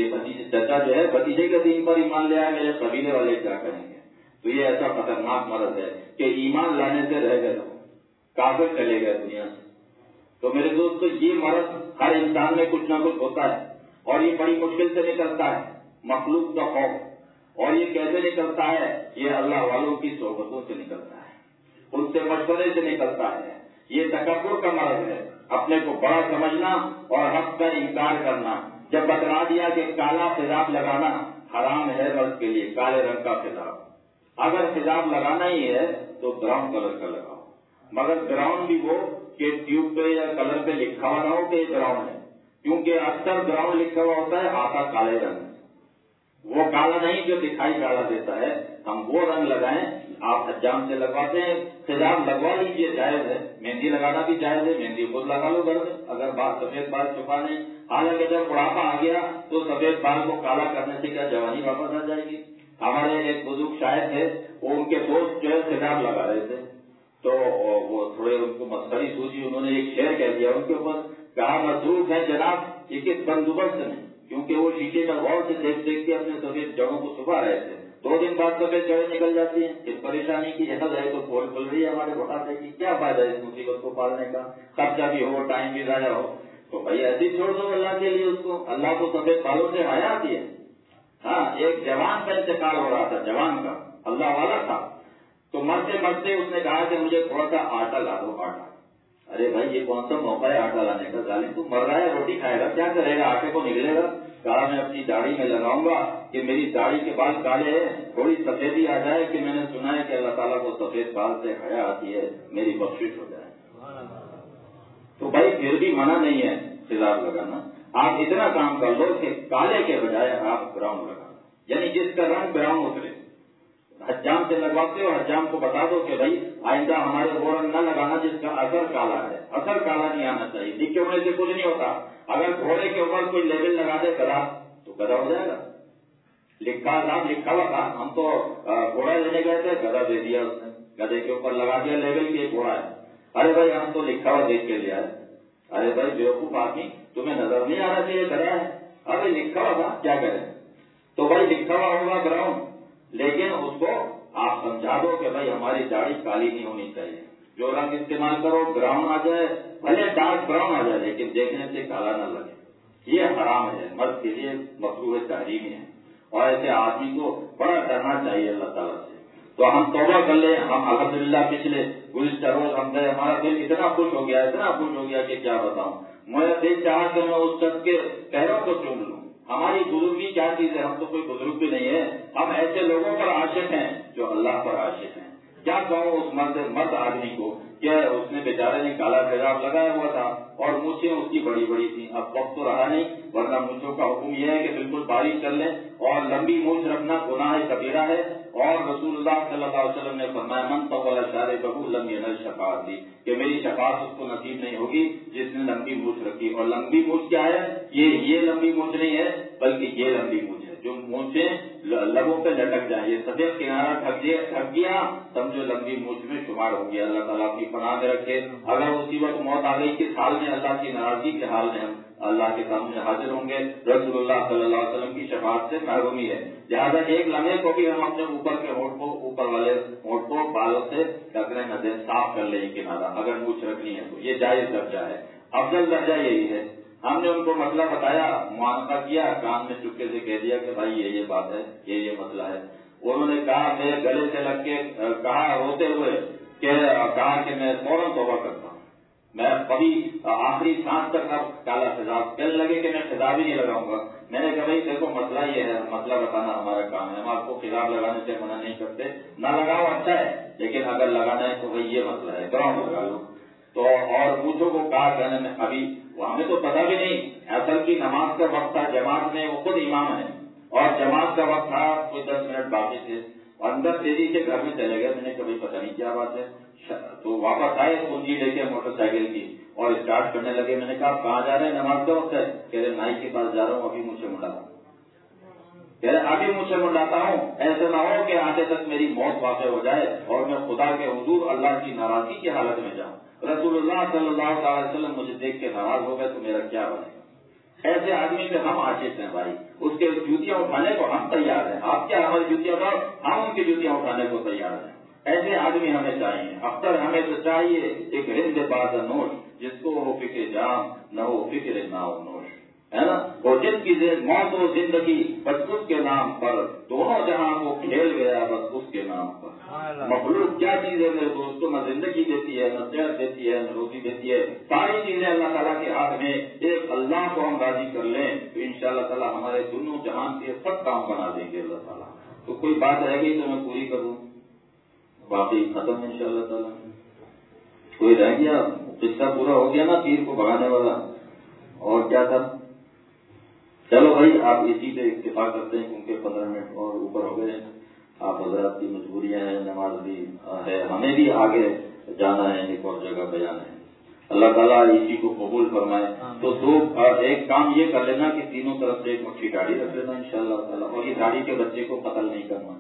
چچا جو ہے بھتیجے کے دین پر ایمان لے آئے، میرے قبیلے والے کیا کہیں گے؟ تو یہ ایسا خطرناک مرض ہے کہ ایمان لانے سے رہ گئے لوگ، کافر چلے گئے دنیا سے۔ تو میرے دوستو یہ مرض ہر انسان میں کچھ نہ کچھ ہوتا ہے اور یہ بڑی مشکل سے نکلتا ہے، مخلوق کا خوف، اور یہ کیسے نکلتا ہے؟ یہ اللہ والوں کی صحبتوں سے نکلتا ہے، ان سے مشورے سے نکلتا ہے. یہ تکبر کا مرض ہے، اپنے کو بڑا سمجھنا اور حق کا انکار کرنا. جب بتلا دیا کہ کالا خضاب لگانا حرام ہے مرد کے لیے، کالے رنگ کا خضاب، اگر خضاب لگانا ہی ہے تو براؤن کلر کا لگاؤ، مگر براؤن بھی وہ کہ ٹیوب پہ یا کلر پہ لکھا ہوا نہ ہو کہ یہ براؤن ہے، کیونکہ اکثر براؤن لکھا ہوا ہوتا ہے آتا کالے رنگ، وہ کالا نہیں جو دکھائی کالا دیتا ہے. ہم وہ رنگ لگائیں. آپ حجام سے لگواتے ہیں، خضاب لگوا لیجیے، جائز ہے. مہندی لگانا بھی جائز ہے، مہندی خود لگا لو گھر میں اگر بات سفید بال چھپا نہیں. حالانکہ جب بڑھاپا آ گیا تو سفید بال کو کالا کرنے سے کیا جوانی واپس آ جائے گی؟ ہمارے ایک بزرگ شاعر تھے، وہ ان کے دوست جو ہے خضاب لگا رہے تھے تو وہ تھوڑے ان کو مسخری سوچی، انہوں نے ایک شعر کہہ دیا ان کے اوپر، کہا مصروف ہے جناب یہ کس بندوبست میں، کیونکہ وہ شیشے میں غور سے دیکھ دیکھ کے اپنے سفید جڑوں کو چھپا رہے تھے. 2 دن بعد سفید جڑیں نکل جاتی ہیں. اس پریشانی کی حد ہے تو پھول کھل رہی ہے ہمارے بڑھاپے کی. کیا فائدہ ہے اس مصیبت کو پالنے کا؟ خرچہ بھی ہو، ٹائم بھی ضائع ہو. تو بھائی ایسے ہی چھوڑ دو اللہ کے لیے اس کو. اللہ کو سفید بالوں سے حیا آتی ہے. ہاں، ایک جوان کا انتقال ہو رہا تھا، جوان کا اللہ والا تھا، تو مرتے مرتے اس نے کہا کہ مجھے تھوڑا سا آٹا لا دو. آٹا؟ ارے بھائی یہ کون سا موقع ہے آٹا لانے کا؟ ظالم تو مر رہا ہے، روٹی کھائے گا، کیا کرے گا؟ آٹے کو نکلے گا. کہا میں اپنی داڑھی میں لگاؤں گا کہ میری داڑھی کے بال کالے ہیں، تھوڑی سفیدی آ جائے کہ میں نے سنا ہے کہ اللہ تعالیٰ کو سفید بال سے حیا آتی ہے، میری بخشش ہو جائے. تو بھائی پھر بھی منع نہیں ہے خضاب لگانا. آپ اتنا کام کر لو کہ کالے کے بجائے آپ براؤن لگانا، یعنی جس کا رنگ براؤن اترے. حجام سے لگواتے ہو، حجام کو بتا دو کہ بھائی آئندہ ہمارے وہ رنگ نہ لگانا جس کا اثر کالا ہے. اثر کالا نہیں آنا چاہیے. لکھے ہونے سے کچھ نہیں ہوتا. اگر گھوڑے کے اوپر کوئی لیبل لگا دے گدھا تو گدھا ہو جائے گا. لکھا ہوا تھا، ہم تو گھوڑا لینے گئے تھے، گدھا دے دیا اس نے، گدھے کے اوپر لگا دیا لیبل کہ گھوڑا ہے. ارے بھائی ہم تو لکھا ہوا دیکھ کے لیا ہے. ارے بھائی بیوقوف آدمی، تمہیں نظر نہیں آنا چاہیے گدھا ہے؟ ارے لکھا ہوا تھا، کیا کریں؟ تو بھائی لکھا ہوا ہوگا براؤن، لیکن اس کو آپ سمجھا دو کہ بھائی ہماری داڑھی کالی نہیں ہونی چاہیے، جو رنگ استعمال کرو براؤن آ جائے، بھلے ڈارک براؤن آ جائے لیکن دیکھنے سے کالا نہ لگے. یہ حرام ہے، مرد کے لیے مکروہ تحریمی ہے، اور ایسے آدمی کو بڑا ڈرنا چاہیے اللہ تعالیٰ سے. تو ہم توبہ کر لیں. ہم الحمدللہ پچھلے گزشتہ روز ہم گئے، ہمارا دل اتنا خوش ہو گیا کہ کیا بتاؤں. میرا دل چاہا کہ میں اس شخص کے پیروں کو چوم لوں. ہماری بزرگی کیا چیز ہے؟ ہم تو کوئی بزرگ بھی نہیں ہے، ہم ایسے لوگوں پر عاشق ہیں جو اللہ پر عاشق ہیں. کیا کہوں اس مرد آدمی کو کہ اس نے بیچارے نے کالا خضاب لگایا ہوا تھا اور مونچھیں اس کی بڑی بڑی تھیں. اب وقت تو رہا نہیں، ورنہ مونچھوں کا حکم یہ ہے کہ بالکل باریک کر لیں، اور لمبی مونچھ رکھنا گناہ کبیرہ ہے. اور رسول اللہ صلی اللہ علیہ وسلم نے فرمایا من طول شاربہ لم ینل شفاعتی، کہ میری شفاعت اس کو نصیب نہیں ہوگی جس نے لمبی مونچھ رکھی. اور لمبی مونچھ کیا ہے؟ یہ لمبی مونچھ نہیں ہے بلکہ یہ لمبی مونچھ ہے جو مونچھیں لبوں پہ لٹک جائیں. یہ سفید کنارہ ٹھگ گیا، سمجھو لمبی مونچھ میں شمار ہو گیا. اللہ تعالیٰ کی پناہ میں رکھے. اگر اسی وقت موت آ گئی کس حال میں؟ اللہ کی ناراضگی کے حال میں ہم اللہ کے سامنے حاضر ہوں گے. رسول اللہ صلی اللہ علیہ وسلم کی شفاعت سے محرومی ہے. لہٰذا ایک لمحے کو بھی ہم اپنے اوپر کے ہونٹ کو، اوپر والے ہونٹ کو بالوں سے ٹکرے نہ دیں، صاف کر لیں کنارہ اگر مونچھ رکھنی ہے تو. یہ جائز درجہ ہے، افضل درجہ یہی ہے. ہم نے ان کو مسئلہ بتایا، معانقہ کیا، کان میں چپکے سے کہہ دیا کہ بھائی یہ بات ہے، یہ مسئلہ ہے. انہوں نے کہا، میرے گلے سے لگ کے کہا روتے ہوئے کہ میں فوراً توبہ کرتا ہوں، میں کبھی آخری سانس تک اب کالا خضاب. کہنے لگے کہ میں خضاب ہی نہیں لگاؤں گا. میں نے کہا بھائی دیکھو مسئلہ یہ ہے، مسئلہ بتانا ہمارا کام ہے، ہم آپ کو خضاب لگانے سے منع نہیں کرتے، نہ لگاؤ اچھا ہے، لیکن اگر لگانا ہے تو بھائی یہ مسئلہ ہے، براؤن لگا لو. تو اور مجھوں کو کہا کہنے میں ابھی ہمیں تو پتا بھی نہیں، اصل کی نماز کا وقت تھا، جماعت میں وہ خود امام ہے اور جماعت کا وقت تھا، کوئی 10 منٹ باقی تھے، اندر تیزی سے گھر میں چلے گئے. میں نے کبھی پتہ نہیں کیا بات ہے. تو واپس آئے کنجی لے کے موٹر سائیکل کی اور اسٹارٹ کرنے لگے. میں نے کہا کہاں جا رہے ہیں؟ نماز کا وقت ہے. کہہ رہے نائی کے پاس جا رہا ہوں، ابھی مجھے منڈاتا ہوں. کہہ رہے ابھی مجھے منڈاتا ہوں، ایسے نہ ہو کہ آگے تک میری موت واقع ہو جائے اور میں خدا کے حضور اللہ کی ناراضگی کی حالت میں جاؤں. رسول اللہ صلی اللہ علیہ وسلم مجھے دیکھ کے ناراض ہو گئے تو میرا کیا بنے گا؟ ایسے آدمی پہ ہم عاشق ہیں بھائی، اس کے جوتیاں اٹھانے کو ہم تیار ہیں. آپ کیا ہماری جوتیاں اٹھاؤ، ہم ان کی جوتیاں اٹھانے کو تیار ہیں. ایسے آدمی ہمیں چاہیے. اختر ہمیں تو چاہیے ایک رند باز نوش، جس کو ہو فکر جام نہ ہو فکر ناؤ نوش. ہے نا. وہ جس کی موت و زندگی بس اس کے نام پر، دونوں جہاں کو کھیل گیا بس اس کے نام پر. مخلوق کیا چیز ہے میرے دوستوں؟ نہ زندگی دیتی ہے، نہ صحت دیتی ہے، نہ روزی دیتی ہے. ساری چیزیں اللہ تعالیٰ کے ہاتھ میں. ایک اللہ کو ہم راضی کر لیں تو انشاءاللہ تعالیٰ ہمارے دونوں جہان کے سب کام بنا دیں گے اللہ تعالیٰ. تو کوئی بات رہ گئی تو میں پوری کروں، باقی ختم انشاءاللہ تعالیٰ. کوئی رہ گیا؟ قصہ پورا ہو گیا نا تیر کو بھگانے والا. اور کیا تھا؟ چلو بھائی آپ اسی پہ اتفاق کرتے ہیں کیونکہ 15 منٹ اور اوپر ہو گئے. آپ حضرات کی مجبوریاں ہیں، نماز بھی ہے، ہمیں بھی آگے جانا ہے، ایک اور جگہ بیان ہے. اللہ تعالیٰ اسی کو قبول فرمائے. تو ایک کام یہ کر لینا کہ تینوں طرف سے ایک مٹھی داڑھی رکھ لینا انشاءاللہ تعالیٰ. اور یہ داڑھی کے بچے کو قتل نہیں کرنا.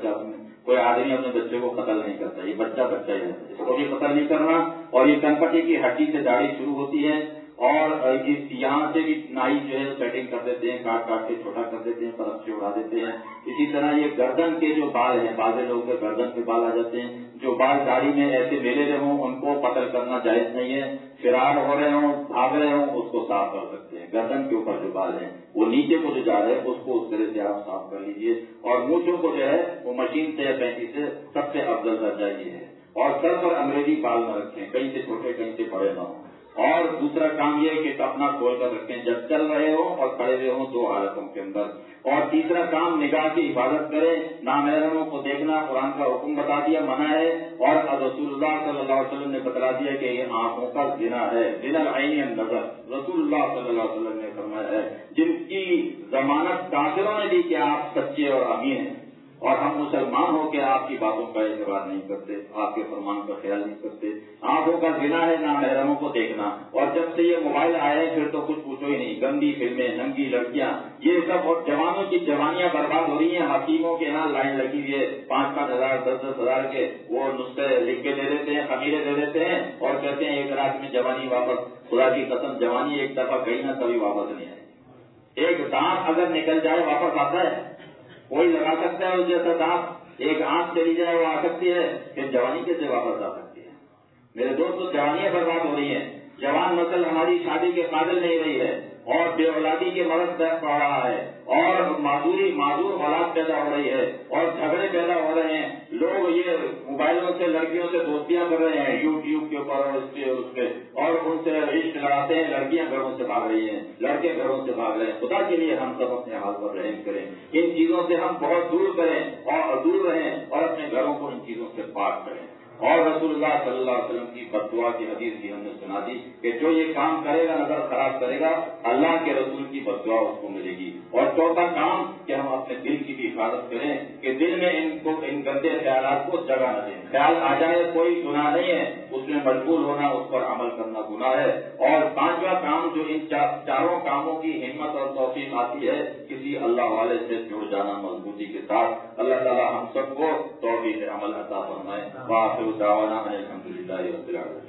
کوئی آدمی اپنے بچے کو قتل نہیں کرتا. یہ بچہ ہی ہے، اس کو بھی قتل نہیں کرنا. اور یہ کنپٹی کی ہڈی سے داڑھی شروع ہوتی ہے اور یہاں سے بھی نائی جو ہے سیٹنگ کر دیتے ہیں، کاٹ کے چھوٹا کر دیتے ہیں، طرف سے اڑا دیتے ہیں. اسی طرح یہ گردن کے جو بال ہیں، بعض لوگوں کے گردن کے بال آ جاتے ہیں. جو بال داڑھی میں ایسے میلے رہے ہوں ان کو قتل کرنا جائز نہیں ہے. فرار ہو رہے ہوں، بھاگ رہے ہوں، اس کو صاف کر سکتے ہیں. گردن کے اوپر جو بال ہیں وہ نیچے کو جو جا رہے ہیں اس کو اس طرح سے آپ صاف کر لیجئے. اور مونچھوں کو جو ہے وہ مشین سے 35 سے سب سے افضل درجہ یہ ہے. اور سر پر انگریزی بال نہ رکھیں، کہیں سے چھوٹے کہیں سے بڑے نہ ہوں. اور دوسرا کام یہ کہ اپنا کھول کر رکھیں جب چل رہے ہوں اور کھڑے ہوئے ہوں، 2 حالتوں کے اندر. اور تیسرا کام نگاہ کی حفاظت کریں. نامحرموں کو دیکھنا قرآن کا حکم بتا دیا، منع ہے. اور رسول اللہ صلی اللہ علیہ وسلم نے بتلا دیا کہ یہ آنکھوں کا زنا ہے. زنا العین النظر رسول اللہ صلی اللہ علیہ وسلم نے فرمایا ہے. جن کی ضمانت کافروں نے دی کہ آپ سچے اور امین ہیں، اور ہم مسلمان ہو کے آپ کی باتوں کا اعتبار نہیں کرتے، آپ کے فرمان کا خیال نہیں کرتے. آنکھوں کا زنا ہے نامحرموں کو دیکھنا. اور جب سے یہ موبائل آئے پھر تو کچھ پوچھو ہی نہیں. گندی فلمیں، ننگی لڑکیاں، یہ سب. اور جوانوں کی جوانیاں برباد ہو رہی ہیں. حکیموں کے یہاں لائن لگی ہوئی ہے، 5-5 ہزار 10-10 ہزار کے وہ نسخے لکھ کے دے دیتے ہیں، خمیرے دے دیتے ہیں اور کہتے ہیں ایک رات میں جوانی واپس. خدا کی قسم جوانی ایک دفعہ گئی نا کبھی واپس نہیں آئی. ایک دانت اگر نکل جائے واپس آتا ہے؟ کوئی لگا سکتا ہے اس جیسا دانت؟ ایک آنکھ چلی جائے وہ آ سکتی ہے، پھر جوانی کیسے واپس آ سکتی ہے؟ میرے دوستوں جوانیاں برباد ہو رہی ہیں. جوان نسل ہماری شادی کے قابل نہیں رہی ہے اور بے اولادی کے مرض درد پڑ رہا ہے اور معذور اولاد پیدا ہو رہی ہے اور جھگڑے پیدا ہو رہے ہیں. لوگ یہ موبائلوں سے لڑکیوں سے دوستیاں کر رہے ہیں یوٹیوب کے اوپر اور اس پہ، اور ان سے رشتے لڑاتے ہیں. لڑکیاں گھروں سے بھاگ رہی ہیں، لڑکے گھروں سے بھاگ رہے ہیں. خدا کے لیے ہم سب اپنے حال پر رحم کریں. ان چیزوں سے ہم بہت دور کریں اور دور رہیں اور اپنے گھروں کو ان چیزوں سے پاک کریں. اور رسول اللہ صلی اللہ علیہ وسلم کی بددعا کی حدیث بھی ہم نے سنا دی کہ جو یہ کام کرے گا، نظر خراب کرے گا، اللہ کے رسول کی بددعا اس کو ملے گی. اور چوتھا کام کہ ہم اپنے دل کی بھی حفاظت کریں کہ دل میں ان گندے خیالات کو جگہ نہ دیں. خیال آ جائے کوئی گناہ نہیں ہے، اس میں مشغول ہونا، اس پر عمل کرنا گناہ ہے. اور 5واں کام جو ان چاروں کاموں کی ہمت اور توفیق آتی ہے، کسی اللہ والے سے جڑ جانا مضبوطی کے ساتھ. اللہ تعالیٰ ہم سب کو توفیق عمل عطا فرمائے. وآخر دعوانا الحمدللہ رب العالمین.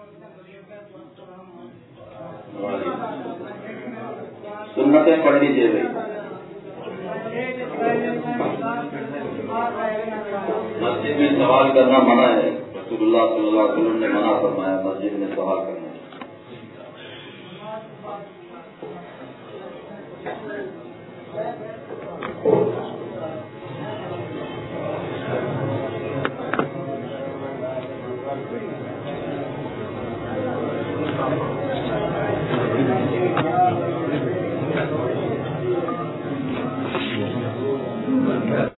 سنتیں پڑھ لیجیے بھائی. مسجد میں سوال کرنا منع ہے. رسول اللہ صلی اللہ علیہ وسلم نے منع فرمایا مسجد میں سوال کرنا.